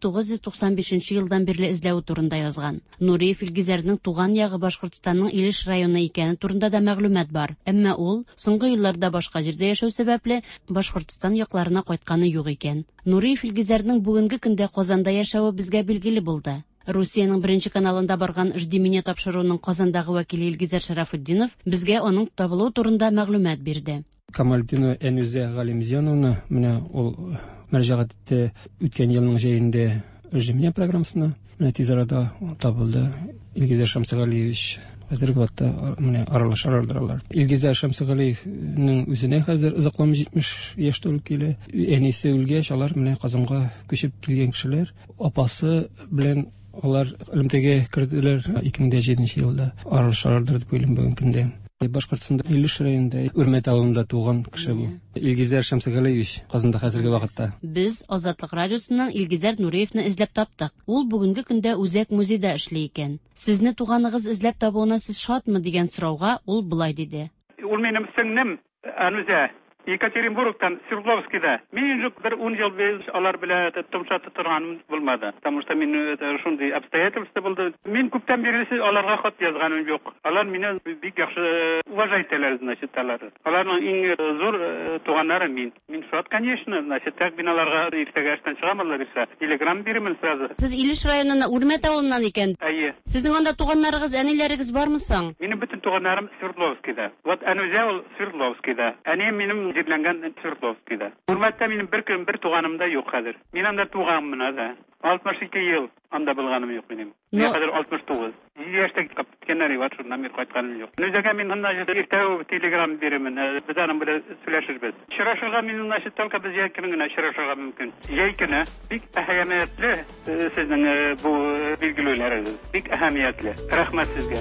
Speaker 19: 1995 елдан бирле эзләү турында язган. Нуриев Илгизәрнең туган ягы Башкортстанның Илеш районы икәне турында да мәгълүмат бар. Әмма ул соңгы елларда башка җирдә яшәү сәбәпле Башкортстан якларына кайтканы юк икән. Нуриев Илгизәрнең бүгенге көндә Казанда яшәве безгә билгеле булды. Русиянең беренче каналында барган «Жди меня» тапшыруның Казандагы вәкиле Илгизәр Шарафутдинов безгә аның табылу турында мәгълүмат бирде.
Speaker 18: Камалдинова Әнүзә Галимзяновна менә ул мөрәҗәгать итте үткән елның җәендә «Жди меня» программасына. Менә тиз арада табылды. Илгизәр Шамсигалиевич хәзерге вакытта менә аралашалар. Илгизәр Шамсигалиевның үзенә хәзер озаклама 70 яшь тулып килә. Әнисе үлгәч, алар менә Казанга күчеп килгән кешеләр. Апасы белән алар элемтәгә керделәр 2007 елда. Аралашалардыр дип уйлыйм бүген көндә. Башкортстанда Илеш районында Үрмәт авылында туган кеше бу. Илгизәр Шамсигалиевич Казанда хәзерге вакытта.
Speaker 19: Без Азатлык радиосыннан Илгизәр Нуриевны эзләп таптык. Ул бүгенге көндә Үзәк музейда эшли икән. Сезне туганыгыз эзләп табуына сез шатмы дигән сорауга ул булай диде.
Speaker 20: Ул минем сеңнем Әнүзә Екатеринбургтан Свердловскида. Мен уже bir 10 ел без алар белән томшатып торганым булмады. Потому что мен шундый обстоятельства булды. Мен күптән бирле аларга хат язганым юк. Алар мине бик яхшы уважайтеләр, значит, алар. Аларның иң зур туганнары мин. Мин шат, конечно, значит, так биналарга иртәгә эштән чыгамалар исә. Телеграм бирәмен сразу.
Speaker 19: Сез Илеш районына Үрмәт авылыннан икән.
Speaker 20: Әйе.
Speaker 19: Сезнең анда туганнарыгыз, әниләрегез бармы соң?
Speaker 20: Минем бөтен туганнарым Свердловскида. Вот Әнүзә ул Свердловскида. Әни минем җирләнгән Свердловскида. Үрмәттә минем бер туганым да юк хәзер. Мин анда туганмын да. 62 ел анда булганым юк минем. Мин хәзер 69. 7 яшьтә киткәннәр бар, шуннан мин кайтканым юк. Үзәгә мин анда иртәгә телеграм бирәмен. Без аның белән сөйләшербез. Чырашырга мин значит только без якын гына чырашырга мөмкин. Җәйкене бик әһәмиятле сезнең бу билгеләүләрегез. Бик әһәмиятле. Рәхмәт сезгә.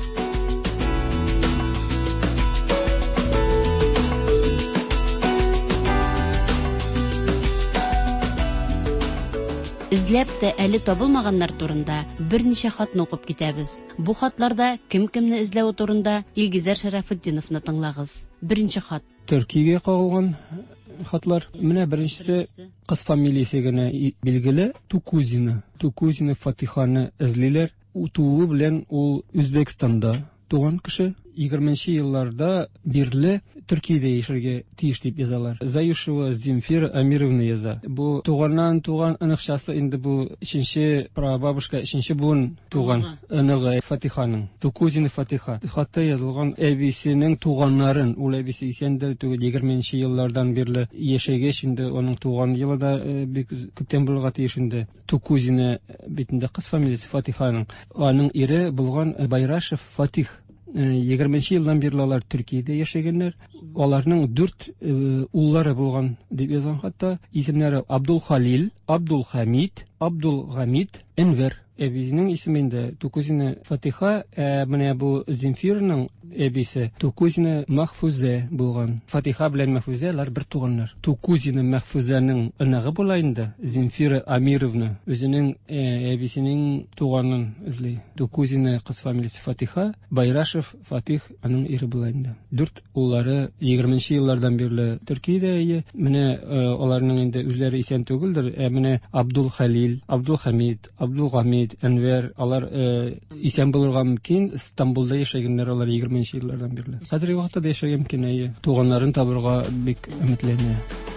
Speaker 19: Эзләп тә әле табылмаганнар турында берничә хатны укып китәбез. Бу хатларда кем-кемне эзләү турында Илгизәр Шарафутдиновны тыңлагыз. Беренче хат.
Speaker 18: Төркиягә кагылган хатлар. Менә беренчесе кыз фамилиясе генә билгеле Тукузина. Тукузина Фатиханы эзлиләр. Тууы белән ул Үзбекстанда туган кеше. 20-нче елларда бирле Төркиядә яшәргә тиеш дип язалар. Заюшева Земфира Амировна яза. Бу туганнан туган аныкчасы инде бу 3нче прабабушка 3нче буын туган аныгы Фатиханың. Тукузина Фатиха. Хатта язылган әбисенең туганнарын, ул әбисе исәндә түгел 20-нче еллардан бирле яшәгәч инде аның туган елы да бик күптән булырга тиеш инде. Тукузина битендә кыз фамилиясе Фатиханың. Аның ире булган Байрашев Фатих. 20 елдан бирле алар Төркиядә яшәгәннәр. Аларның 4 уллары булган дип язган хатта. Исемнәре Абдул Халил, Абдул Хамид, Абдул Гамид, Энвер. Әбисенең исемендә Тукузина Фатиха, менә бу Земфирның әбисе Тукузина Махфуза булган. Фатиха белән Махфуза алар бер туганнар. Тукузина Махфузаның аныгы була инде Земфира Амировна үзенең әбисенең туганын эзли. Тукузина кыз фамилиясе Фатиха, Байрашев Фатих аның ире була инде. 4 уллары 20-нче еллардан бирле Төркиядә. Менә аларның инде үзләре исән түгелдер. Менә Абдул Халил, Абдул Хамид, Абдул Гамид, Энвер алар исән булырга мөмкин. Стамбулда яшәгәннәр алар 20-нче еллардан бирле. Хәзерге вакытта яшәгән мөмкин. Туганнарын табырга бик өметләнә.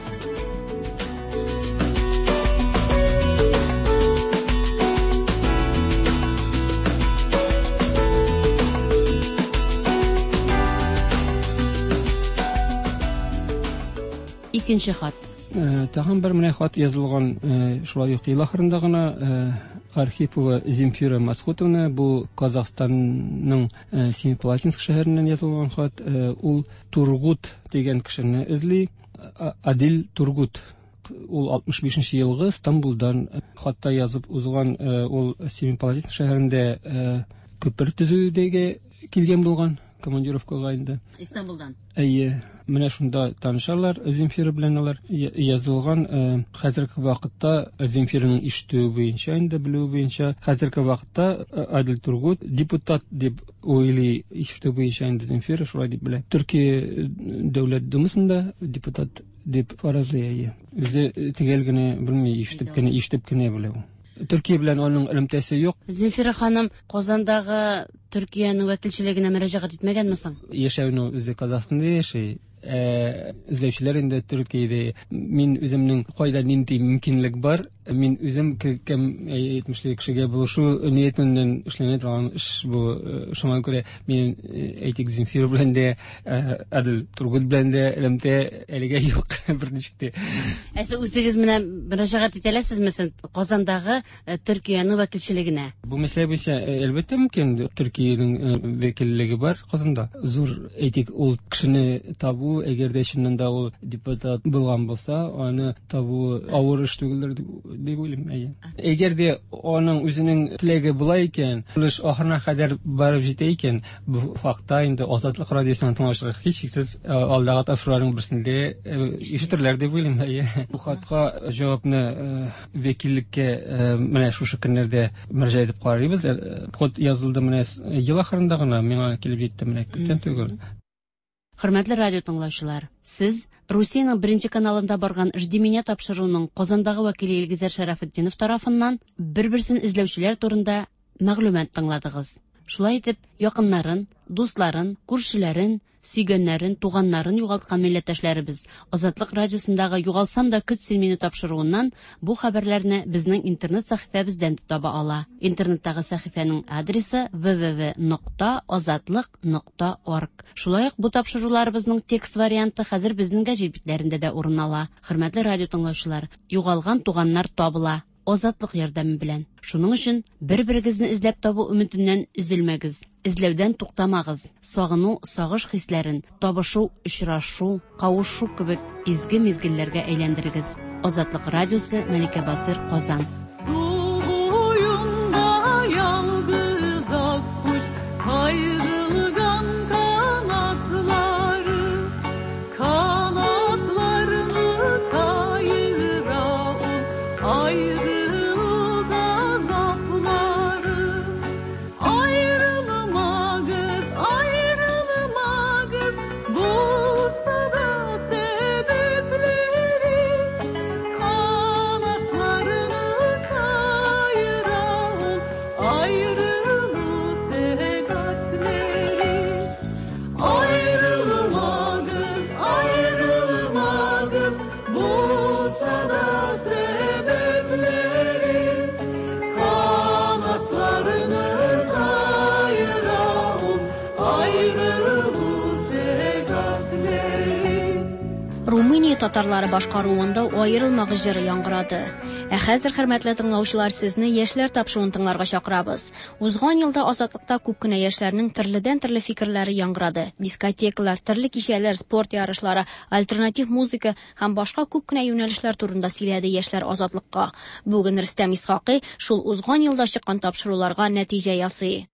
Speaker 19: Икенче хат.
Speaker 18: Тагын бер менә хат язылган шулай ук ел ахырында гына Архипова Земфира Масхутовна, бу Казахстанның Семипалатинск шәһәреннән язылган хат. Ул Тургут дигән кешене эзли. Адил Тургут. Ул 65-нче елгы Стамбулдан хатта язып узган. Ул Семипалатинск шәһәрендә күпер төзүдәге килгән булган.
Speaker 21: командировкага инде.
Speaker 3: Истанбулдан.
Speaker 21: Әйе, менә шунда танышалар, Земфира белән алар язылган. Хәзерге вакытта Земфираның ишетүе буенча, инде белүе буенча, хәзерге вакытта Адил Тургут депутат дип уйлый, ишетүе буенча инде Земфира шулай дип белә. Төркия дәүләт думасында депутат дип фаразлый. Үзе төгәл генә белми, ишетеп кенә белә. Төркия белән аның элемтәсе юк.
Speaker 19: Земфира ханым Казандагы Төркиянең вәкилчелегенә мөрәҗәгать итмәгәнме соң?
Speaker 21: Яшәүне үзе Казахстанда яши. Эзләүчеләр инде Төркиядә. Мин үземнең кайда нинди мөмкинлек бар, мин үзем кем әйтмешли кешегә булышу ниятеннән эшләнә торган эш бу. Шуңа күрә мин әйтик Земфира белән дә, Адил Тургут белән дә элемтә әлегә юк берничек дә.
Speaker 19: Әсә үзегез менән мөрәҗәгать итәләсезме Казандагы Төркиянең вәкилчелегенә?
Speaker 21: Бу мәсьәлә буенча әлбәттә мөмкин. Төркиянең вәкиллеге бар Казанда. Зур әйтик ул кешене табу, әгәр дә чыннан да ул депутат булган булса, аны табу авыр эш түгелдер дип уйлыйм. Әгәр дә аның үзенең теләге була икән, ул ахырына кадәр барып җитә икән, бу факта инде Азатлык радиосын тыңлаучылар һичшиксез алдагы тапшыруларның берсендә ишетерләр дип уйлыйм. Бу хатка җавапны вәкиллеккә менә шушы көннәрдә мөрәҗәгать итеп карыйбыз. Хат язылды менә ел ахырында гына, миңа килеп җитте менә күптән түгел.
Speaker 19: Хөрмәтле радио тыңлаучылар, сез Русиянең беренче каналында барган «Жди меня» тапшыруның Казандагы вәкиле Илгизәр Шәрәфетдинов тарафыннан бер-берсен эзләүчеләр турында мәгълүмат тыңладыгыз. Шулай итеп, якыннарын, дусларын, күршеләрен, сөйгәннәрен, туганнарын югалткан милләттәшләребез Азатлык радиосындагы «Югалсам да көт син мине» тапшыруыннан бу хәбәрләрне безнең интернет сәхифәбездән таба ала. Интернеттагы сәхифәнең адресы www.azatlyk.org. Шулай ук бу тапшыруларыбызның текст варианты хәзер безнең гәҗит битләрендә дә урын ала. Хөрмәтле радио тыңлаучылар, югалган туганнар табыла. Азатлык ярдәме белән. Шуның өчен бер-берегезне эзләп табу өметеннән üzülмәгез. Эзләүдән туктамагыз. Сагыну, сагыш хисләрен, табышу, очрашу, кавышу кебек изге мизгелләргә әйләндерегез. Азатлык радиосы, Мәликә Басыр, Казан.
Speaker 2: Румыния татарлары башкаруында аерылмагы җыры яңгырады. Хәзер, хөрмәтле тыңлаучылар, сезне яшьләр тапшыруын тыңларга чакырабыз. Узган елда Азатлыкта күп кенә яшьләрнең төрледән-төрле фикерләре яңгырады. Дискотекалар, төрле кичәләр, спорт ярышлары, альтернатив музыка һәм башка күп кенә юнәлешләр турында сөйләде яшьләр Азатлыкка. Бүген Рөстәм Исхакый шул узган елда чыккан тапшыруларга нәтиҗә ясый.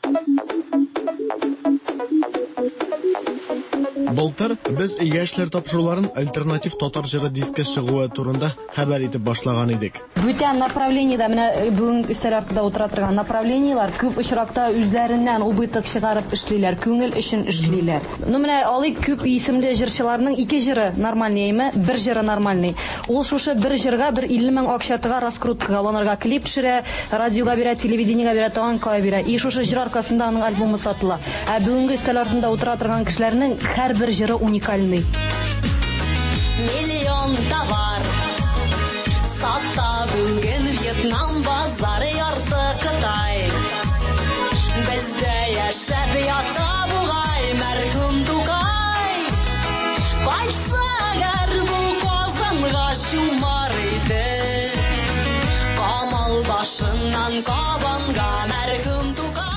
Speaker 22: Былтыр без яшьләр тапшыруларын альтернатив татар җыры дискә чыгуы турында хәбәр итеп башлаган идек.
Speaker 23: Бүтән направлениедә менә бүген өстәл артында утыра торган направлениелар күп очракта үзләреннән убыток чыгарып эшлиләр, күңел өчен эшлиләр. Менә алыйк күп исемле җырчыларның ике җыры нормальныймы, бер җыры нормальный. Ул шушы бер җырга 50 мең акча тыга раскруткага алынырга клип төшерә, радиога бирә, телевидениегә бирә, тагын бирә. И шушы җыр аркасында аның альбомы сатыла. Ә бүгенге өстәл артында утыра торган кешеләрнең һәр җыры уникальный.
Speaker 24: Миллион товар сатта бүген Вьетнам базары ярты Кытай. Бездә яшәп ята бугай мәрхүм Тукай. Кайтса әгәр бу Казанга чумар иде. Камал башыннан Кабанга мәрхүм Тукай.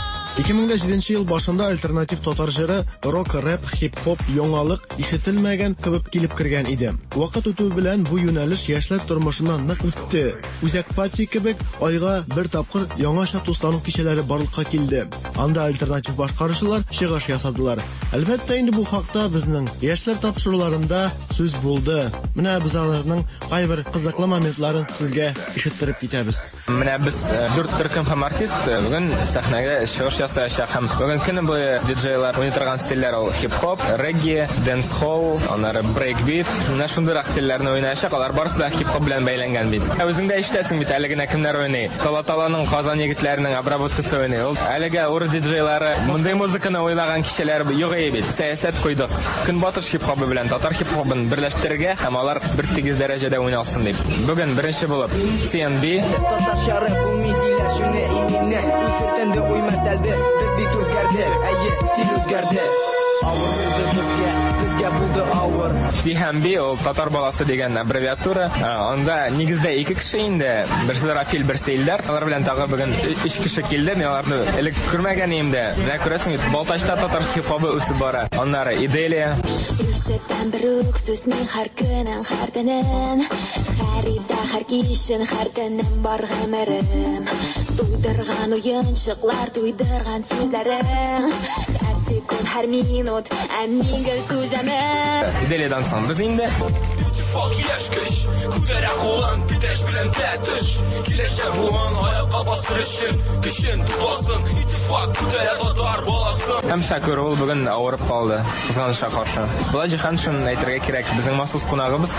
Speaker 22: 2007 ел башында альтернатив татар җыры, рок, рэп, хип-хоп, яңалык ишетелмәгән кебек килеп кергән иде. Вакыт үтү белән бу юнәлеш яшьләр тормышыннан нык үтте. Үзәк пати кебек айга бер тапкыр яңаша туслану кичәләре барлыкка килде. Анда альтернатив башкаручылар чыгыш ясадылар. Әлбәттә инде бу хакта безнең яшьләр тапшыруларында сүз булды. Менә без аларның кайбер кызыклы моментларын сезгә ишеттереп китәбез.
Speaker 4: Менә без 4 төркем һәм артист бүген сәхнәгә чыгыш ясаячак һәм бүген көне буе диджейлар уйнатырган стильләр ул хип-хоп, регги, дэнс-холл, аннары брейк-бит, менә шундый стильләрне уйнаячак. Алар барысы да хип-хоп белән бәйләнгән бит. Үзең дә ишетәсең бит, әле генә кемнәр уйный? Талаталаның Казан егетләренең обработкасы уйный. Ул әлегә урыс диджейлары мондый музыканы уйлаган кешеләр юк бит. Сәясәт куйдык. Көнбатыш хип-хопы белән татар хип-хопын берләштерергә һәм алар бер тигез дәрәҗәдә уйналсын дип. Бүген беренче булып CNB
Speaker 5: татарча рэп булмый диләр шуны инне. Үзүртәндә уйматалды. Без бит үзгәрдек. Әйе, стиль үзгәрде. Безгә булды авыр.
Speaker 4: CNB ул татар баласы дигән аббревиатура. Анда нигездә 2 кеше инде. Берсе Рафил, берсе Илдар. Алар белән тагы бүген 3 кеше килде. Мин аларны элек күрмәгән идем дә. Менә күрәсең, Балтачта татар хип-хопы үсеп бара. Аннары Иделия.
Speaker 6: Ишеттән бер үк сүз мин һәр көнен, һәр төнен. Хәрида һәр кичен, һәр төнем бар гомерем. Туйдырган уенчыклар, туйдырган сүзләрем. Һәр секунд, һәр минут, әмигел күзәме.
Speaker 4: Иделиядан соң без инде
Speaker 8: Фак яшкеш, күтәрә кулын, битәш белән тәтеш. Киләчәк буын, аякка бастырышын, көчен тупасын, итифак күтәрә татар баласын.
Speaker 4: Һәм Шакир ул бүген авырып калды, кызганычка каршы. Булай җиһан шуны әйтергә кирәк, безнең махсус кунагыбыз.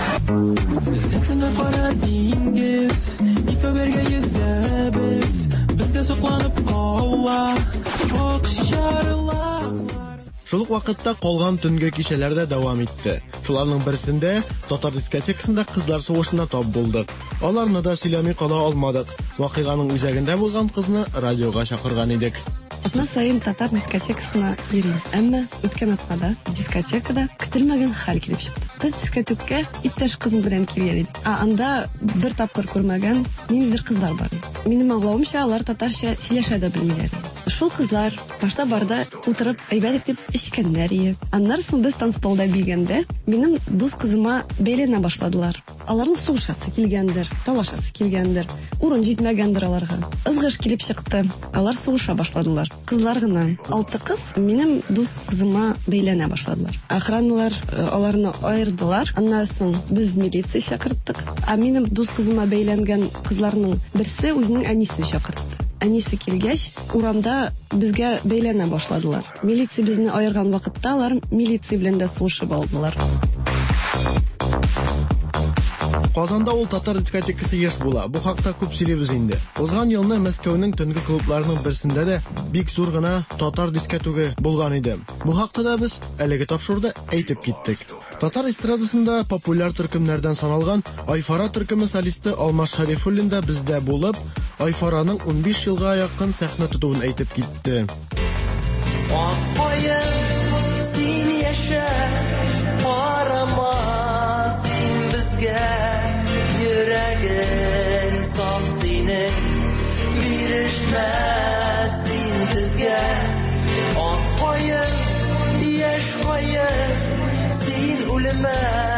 Speaker 5: Зәтенә кара диңгез, икәүбергә йөзәбез. Безгә сокланып кала, ак шарлар.
Speaker 22: Шул ук вакытта калган төнгә кичәләр дә дәвам итте. Шуларның берсендә татар дискотекасында кызлар сугышына тап булдык. Аларны да сөйләми кала алмадык. Вакыйганың үзәгендә булган кызны радиога чакырган идек.
Speaker 11: Атна сайын татар дискотекасына йөрим. Әмма үткән атнада дискотекада көтелмәгән хәл килеп чыкты. Кыз дискотекка иптәш кызым белән килгән иде. Анда бер тапкыр күрмәгән ниндидер кызлар бар. Минем аңлавымча, алар татарча сөйләшә дә белмиләр. Шул кызлар башта барда утырып әйбәт итеп эчкәннәр иде. Аннан соң без танцполда бигәндә, минем дус кызыма бәйләнә башладылар. Аларның сугышасы килгәндер, талашасы килгәндер, урын җитмәгәндер аларга. Ызгыш килеп чыкты. Алар сугыша башладылар. Кызлар гына 6 кыз минем дус кызыма бәйләнә башладылар. Охранлар аларны айырдылар. Аннан соң без милиция чакырттык. Минем дус кызыма бәйләнгән кызларның берсе үзенең әнисен чакыртты. Әнисе килгәч, урамда безгә бәйләнә башладылар. Милиция безне аерган вакытта алар милиция белән дә сугышып алдылар.
Speaker 22: Казанда ул татар дискотекасы еш була. Бу хакта күп сөйлибез инде. Узган елны Мәскәүнең төнге клубларының берсендә дә бик зур гына татар дискотеге булган иде. Бу хакта да без әлеге тапшыруда әйтеп киттек. Татар эстрадасында популяр төркемнәрдән саналган Айфара төркеме солисты Алмаз Шарифуллин да бездә булып, Айфараның 15 елга якын сәхнә тотуын әйтеп китте.
Speaker 5: Син яшә, арама син безгә, йөрәгең саф синең, бирешмә син безгә. Аккаен, яшь каен, син үлемә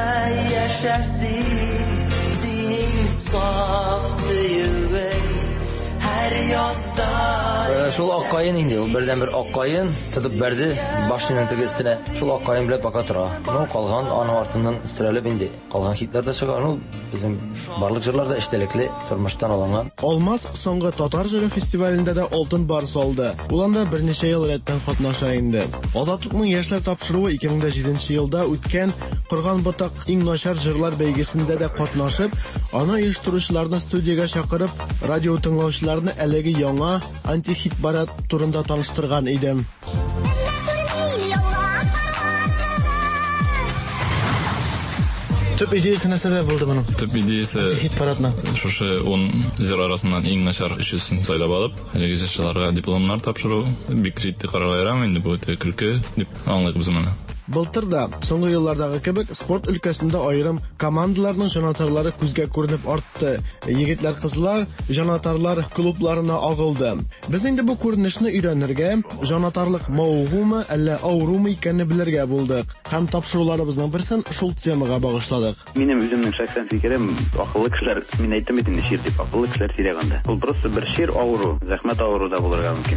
Speaker 5: яшәсин, синең саф сөюең һәр язда.
Speaker 25: Шул аккаен инде, ул бердән-бер аккаен тотып бәрде башының теге өстенә. Шул аккаен белән пока тора. Ну, калган аның артыннан өстерәлеп инде. Калган хитлар да чыга. Ну, безнең барлык җырлар да эштәлекле тормыштан алынган.
Speaker 22: Алмаз соңгы татар җыры фестивалендә дә алтын бар салды. Ул анда берничә ел рәттән катнаша инде. Азатлыкның яшьләр тапшыруы 2007 елда үткән Кырган ботак иң начар җырлар бәйгесендә дә катнашып, аны оештыручыларны студиягә чакырып, радио тыңлаучыларны әлеге яңа антихит барат турында таныштырган идем. Төп идеясы нәрсәдә булды моның?
Speaker 26: Төп идеясы
Speaker 22: хит парадның.
Speaker 26: Шушы 10 җыр арасыннан иң начар 300-сын сайлап алып, әлеге җырчыларга дипломнар тапшыру бик җитди карарга инде бу күлке дип аңлыйбыз моны.
Speaker 22: Былтыр да, соңгы еллардагы кебек, спорт өлкәсендә аерым командаларның җанатарлары күзгә күренеп артты. Егетләр-кызлар җанатарлар клубларына агылды. Без инде бу күренешне өйрәнергә, җанатарлык мавыгымы, әллә аурумы икәнне белергә булдык. Һәм тапшыруларыбызның берсен шул темага багышладык.
Speaker 1: Минем үземнең шәхсән фикерем, акыллы кешеләр, мин әйтәм бит инде шир дип, акыллы кешеләр сөйләгәндә. Ул просто бер шир авыру, зәхмәт авыру да булырга мөмкин.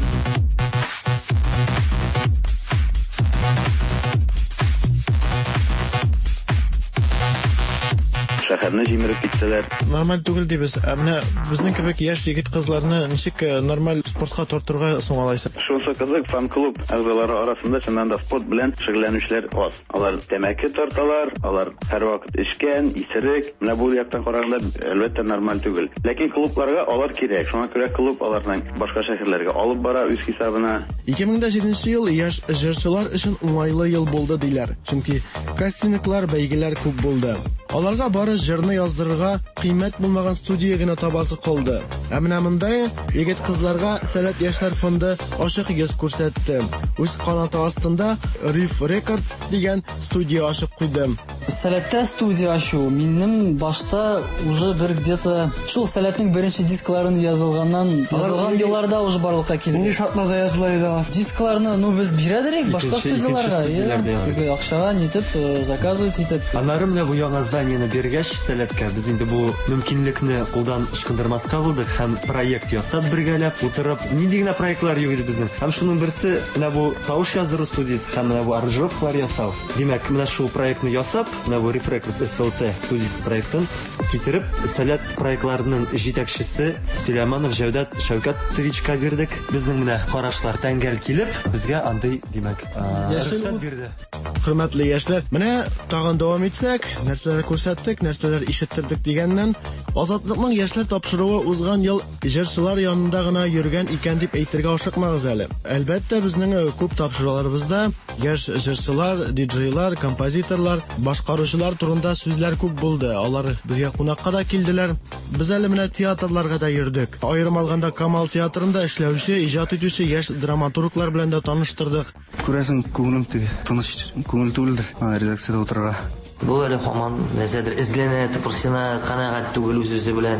Speaker 1: Шәһәрне җимереп китсәләр.
Speaker 22: Нормаль түгел дибез. Менә безнең кебек яшь егет кызларны ничек нормаль спортка тартырга соңалайсыз?
Speaker 1: Шунысы кызык, фан-клуб әгъзалары арасында чыннан да спорт белән шөгыльләнүчеләр аз. Алар тәмәке тарталар, алар һәрвакыт эчкән, исерек. Менә бу яктан караганда әлбәттә нормаль түгел. Ләкин клубларга алар кирәк. Шуңа күрә клуб аларның башка шәһәрләргә алып бара үз хисабына.
Speaker 22: 2007 ел яшь җырчылар өчен уңайлы ел булды диләр. Чөнки кастинглар, бәйгеләр күп булды. Аларга бары җырны яздырырга кыйммәт булмаган студия гына табасы калды. Ә менә монда егет кызларга Сәләт яшьләр фонды ачык йөз күрсәтте. Үз канаты астында Riff Records дигән студия ачып куйды.
Speaker 9: Сәләттә студия ачу минем башта уже бер где-то шул Сәләтнең беренче дискларын язылган елларда уже барлыкка килде.
Speaker 22: Нинди шартларда языла иде?
Speaker 9: Дискларны без бирәдерик башка студияларга. Акчага нитеп заказывать итеп.
Speaker 10: Аннары менә бу яңа зданиене бергәч Сәләткә без инде бу мөмкинлекне кулдан ышкындырмаска булдык һәм проект ясап бергәләп утырып нинди генә проектлар юк иде безнең. Һәм шуның берсе менә бу тавыш языру студиясе һәм менә бу аранжировкалар ясау. Димәк, менә шул проектны ясап, менә бу Riff Records SLT студиясе проектын китереп Сәләт проектларының җитәкчесе Сөләйманов Җәүдәт Шәүкәтовичка бирдек. Безнең менә карашлар тәңгәл килеп, безгә андый, димәк, рөхсәт бирде.
Speaker 22: Хөрмәтле яшьләр, менә тагын дәвам итсәк, нәрсәләр күрсәттек, нәрсәләр ишеттердек дигәннән, Азатлыкның яшьләр тапшыруы узган ел җырчылар янында гына йөргән икән дип әйтергә ашыкмагыз әле. Әлбәттә, безнең күп тапшыруларыбызда яшь җырчылар, диджейлар, композиторлар, башкаручылар турында сүзләр күп булды. Алар безгә кунакка да килделәр. Без әле менә театрларга да йөрдек. Аерым алганда Камал театрында эшләүче, иҗат итүче яшь драматурглар белән дә таныштырдык.
Speaker 12: Күрәсең, күңелем тыныч, күңел түгелдер. Редакциядә утырырга.
Speaker 25: Бу әле һаман нәрсәдер эзләнә, тыпырсына, канәгать түгел үз-үзе белән.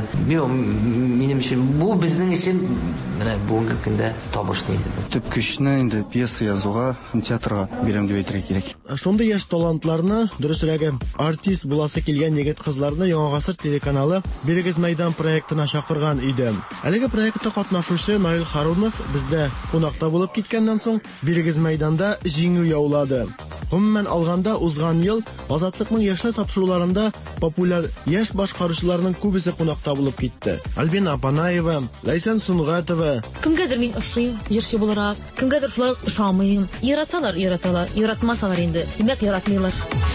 Speaker 25: Минем өчен бу безнең өчен менә бүгенге көндә табышлы инде.
Speaker 12: Төп көчне инде пьеса язуга, театрга бирәм дип әйтергә кирәк.
Speaker 22: Шундый яшь талантларны, дөресрәге, артист буласы килгән егет кызларны Яңа гасыр телеканалы Бирегез мәйдан проектына чакырган иде. Әлеге проектта катнашучы Наил Харунов бездә кунакта булып киткәннән соң Бирегез мәйданда җиңү яулады. Гомумән алганда узган ел Азатлыкның яшьләр тапшыруларында популяр яшь башкаручыларның күбесе кунакта булып китте. Альбина Апанаева, Ләйсән Сунгатова.
Speaker 13: Кемгәдер мин ошыйм, җырчы буларак, кемгәдер шулай ошамыйм. Яратсалар, яратмасалар инде. Димәк, яратмыйлар.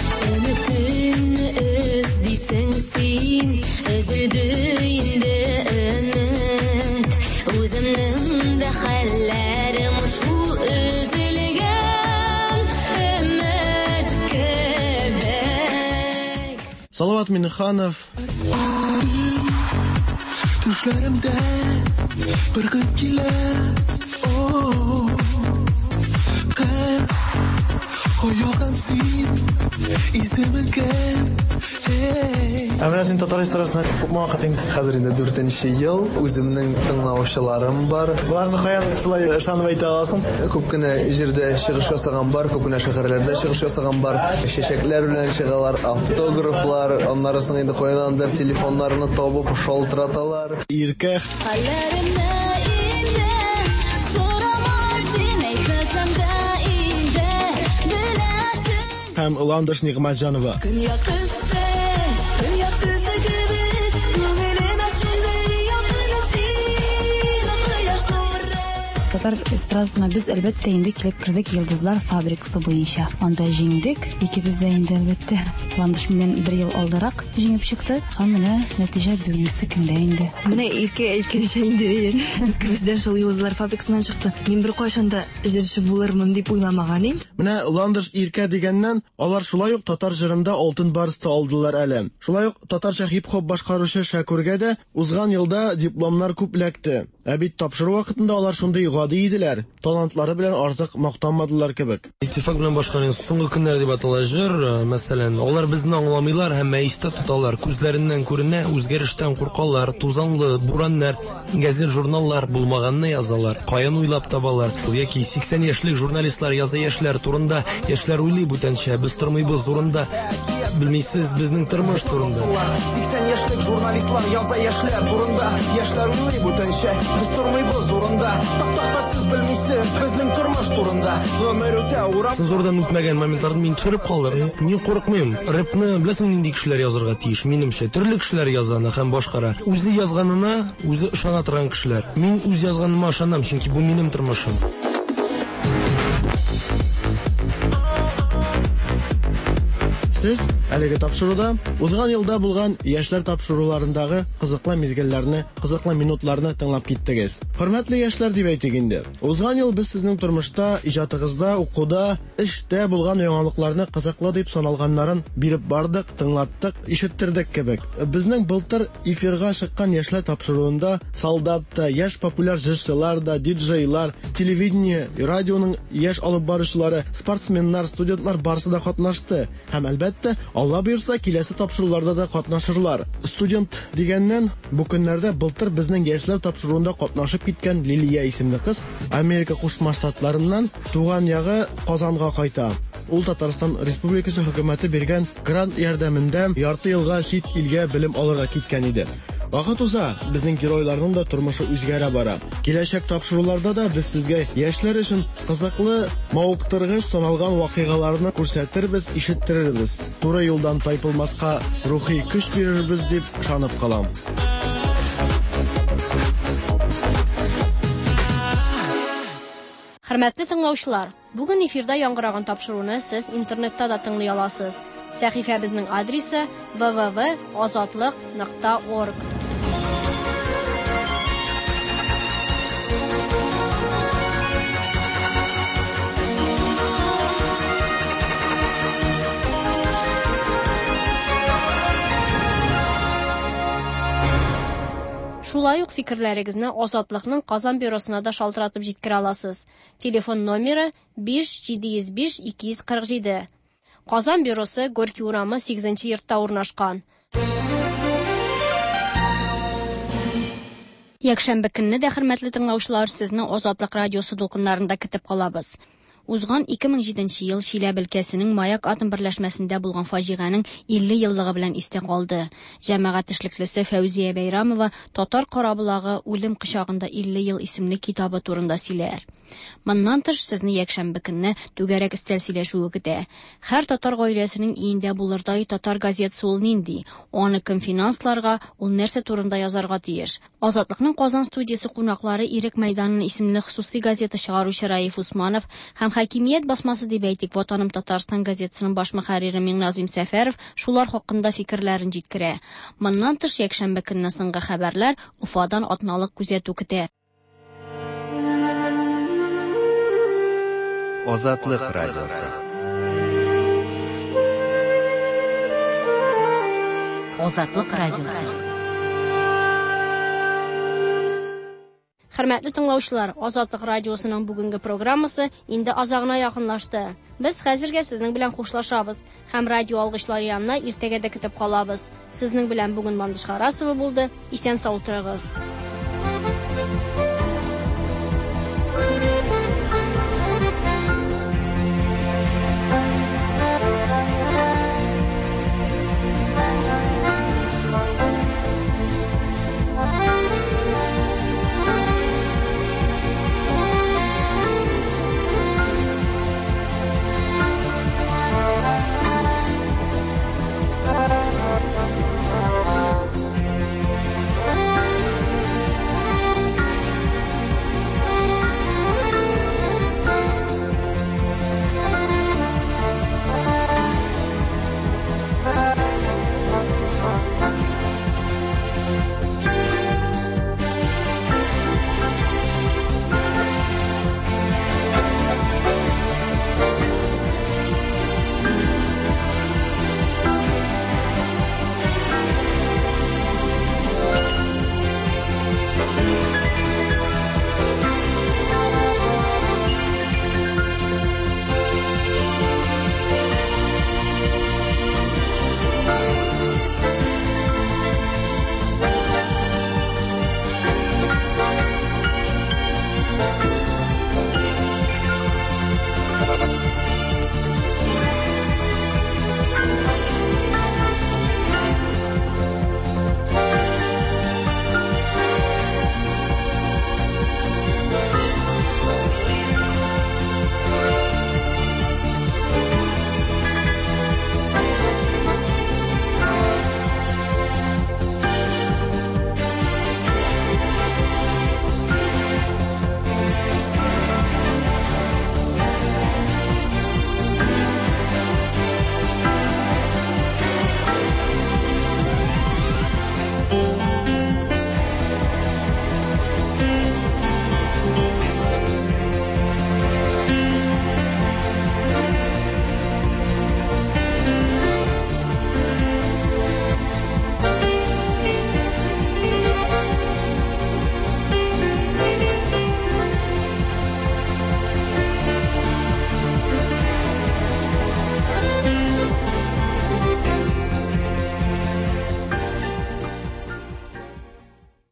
Speaker 13: Дисең син, өзелде инде өмет. Үземнең дә хәлләрем шул өзелгән өмет кебек.
Speaker 22: Салават Минханов.
Speaker 15: Түшләремдә кыргыз килә. Кояган син, иземгә.
Speaker 22: Менә син татарстан арасында күпме вакыт инде?
Speaker 12: Хәзер инде 4нче ел, үземнең тыңлаучыларым бар.
Speaker 22: Буларны каян шулай ышанып әйтә аласың?
Speaker 12: Күп кенә җирдә чыгыш ясаган бар, күп кенә шәһәрләрдә чыгыш ясаган бар. Чәчәкләр белән чыгалар, автографлар, аннары соң инде кайнандыр телефоннарны табып шалтыраталар.
Speaker 22: Иркә һәм Ландыш Нигъмәтҗанова.
Speaker 27: Татар эстрадасына без әлбәттә инде килеп кердек Йолдызлар фабрикасы буенча. Анда җиңдек. Икебез дә инде әлбәттә Ландыш менән 1 ел алдарак җиңеп чыкты. Һәм менә нәтиҗә бүгенге көндә инде.
Speaker 11: Менә Иркә әйткәнчә инде икебез дә шул Йолдызлар фабрикасыннан чыкты. Мин бер кайчанда җырчы булырмын дип уйламаган идем.
Speaker 22: Менә Ландыш Иркә дигәннән алар шулай ук татар җырында алтын барысты алдылар әле. Шулай ук татарча хип-хоп башкаручы Шәкүргә дә узган елда дипломнар күп эләкте. бит тапшыру вакытында алар шундый гади иделәр, талантлары белән артык мактанмадылар кебек.
Speaker 3: Иттифак белән башканың соңгы көннәр дип атала җыр, мәсәлән, алар безне аңламыйлар һәм мәистә тоталар, күзләреннән күренә, үзгәрештән куркалар, тузанлы, бураннар, газет журналлар булмаганны язалар, каян уйлап табалар. Яки 80 яшьлек журналистлар яза яшьләр турында, яшьләр уйлый бүтәнчә, без тормыйбыз турында. Белмисез безнең тормыш турында.
Speaker 7: 80 яшьлек журналистлар яза яшьләр турында, яшьләр уйлый бүтәнчә, без тормыйбыз турында. Тактакта сез белмисез безнең тормыш турында. Гомер үтә урам.
Speaker 3: Цензурадан үтмәгән моментларда мин төшереп калдым. Мин курыкмыйм. Рэпны беләсең нинди кешеләр язарга тиеш. Минемчә, төрле кешеләр язаны һәм башкара. Үзе язганына үзе ышана торган кешеләр. Мин үз язганыма ышанам, чөнки бу минем тормышым.
Speaker 22: Сез әлеге тапшыруда узган елда булган яшьләр тапшыруларындагы кызыклы мизгелләрне, кызыклы минутларны тыңлап киттегез. Хөрмәтле яшьләр дип әйтик инде. Узган ел без сезнең тормышта, иҗатыгызда, укуда, эштә булган яңалыкларны кызыклы дип саналганнарын биреп бардык, тыңлаттык, ишеттердек кебек. Безнең былтыр эфирга чыккан яшьләр тапшыруында солдатта, яшь популяр җырчылар да, диджейлар, телевидение, радионың яшь алып баручылары, спортсменнар, студентлар барысы да катнашты. Һәм әлбәттә, Алла бирса, киләсе тапшыруларда да катнашырлар. Студент дигәннән, бу көннәрдә былтыр безнең яшьләр тапшыруында катнашып киткән Лилия исемле кыз Америка Кушма Штатларыннан туган ягы Казанга кайта. Ул Татарстан Республикасы хөкүмәте биргән грант ярдәмендә ярты елга чит илгә белем алырга киткән иде. Вакыт уза, безнең геройларның да тормышы үзгәрә бара. Киләчәк тапшыруларда да без сезгә яшьләр өчен кызыклы, мавыктыргыч саналган вакыйгаларны күрсәтербез, ишеттерербез. Туры юлдан тайпылмаска рухи көч бирербез дип ышанып калам.
Speaker 2: Хөрмәтле тыңлаучылар, бүген эфирда яңгыраган тапшыруны сез интернетта да тыңлый аласыз. Сәхифәбезнең адресы www.azatlyk.org. Шулай ук фикерләрегезне Азатлыкның Казан бюросына да шалтыратып җиткерә аласыз. Телефон номеры 575247. Казан бюросы Горький урамы 8-нче йортта урнашкан. Якшәмбе көнне дә, хөрмәтле тыңлаучылар, сезне Азатлык радиосы дулкыннарында көтеп калабыз. Узган 2007 ел Чиләбе өлкәсенең Маяк атом берләшмәсендә булган фаҗиганың 50 еллыгы белән истә калды. Җәмәгать эшлеклесе Фәүзия Бәйрәмова Татар карабылагы үлем кычагында 50 ел исемле китабы турында сөйләр. Моннан тыш сезне якшәмбе көнне түгәрәк истәл сөйләшүе көтә. Һәр татар гаиләсенең иендә булырдай татар газетасы ул нинди? Аны кем финансларга, ул нәрсә турында язарга тиеш? Азатлыкның Казан студиясе кунаклары Ирек мәйданын исемле хусусый газета чыгаручы Раиф Усманов һәм Хакимият басмасы дип әйтик Ватаным Татарстан газетасының баш мөхәррире Миңназим Сәфәров шулар хакында фикерләрен җиткерә. Моннан тыш якшәмбе көнне соңгы хәбәрләр Уфадан атналык күзәтү көтә.
Speaker 14: Азатлык радиосы.
Speaker 19: Азатлык радиосы.
Speaker 2: Хөрмәтле тыңлаучылар, Азатлык радиосының бүгенге программасы инде азагына якынлашты. Без хәзергә сезнең белән хушлашабыз һәм радио алгычлары янына иртәгә дә көтеп калабыз. Сезнең белән бүген Ландыш Харасова булды. Исән сау торыгыз.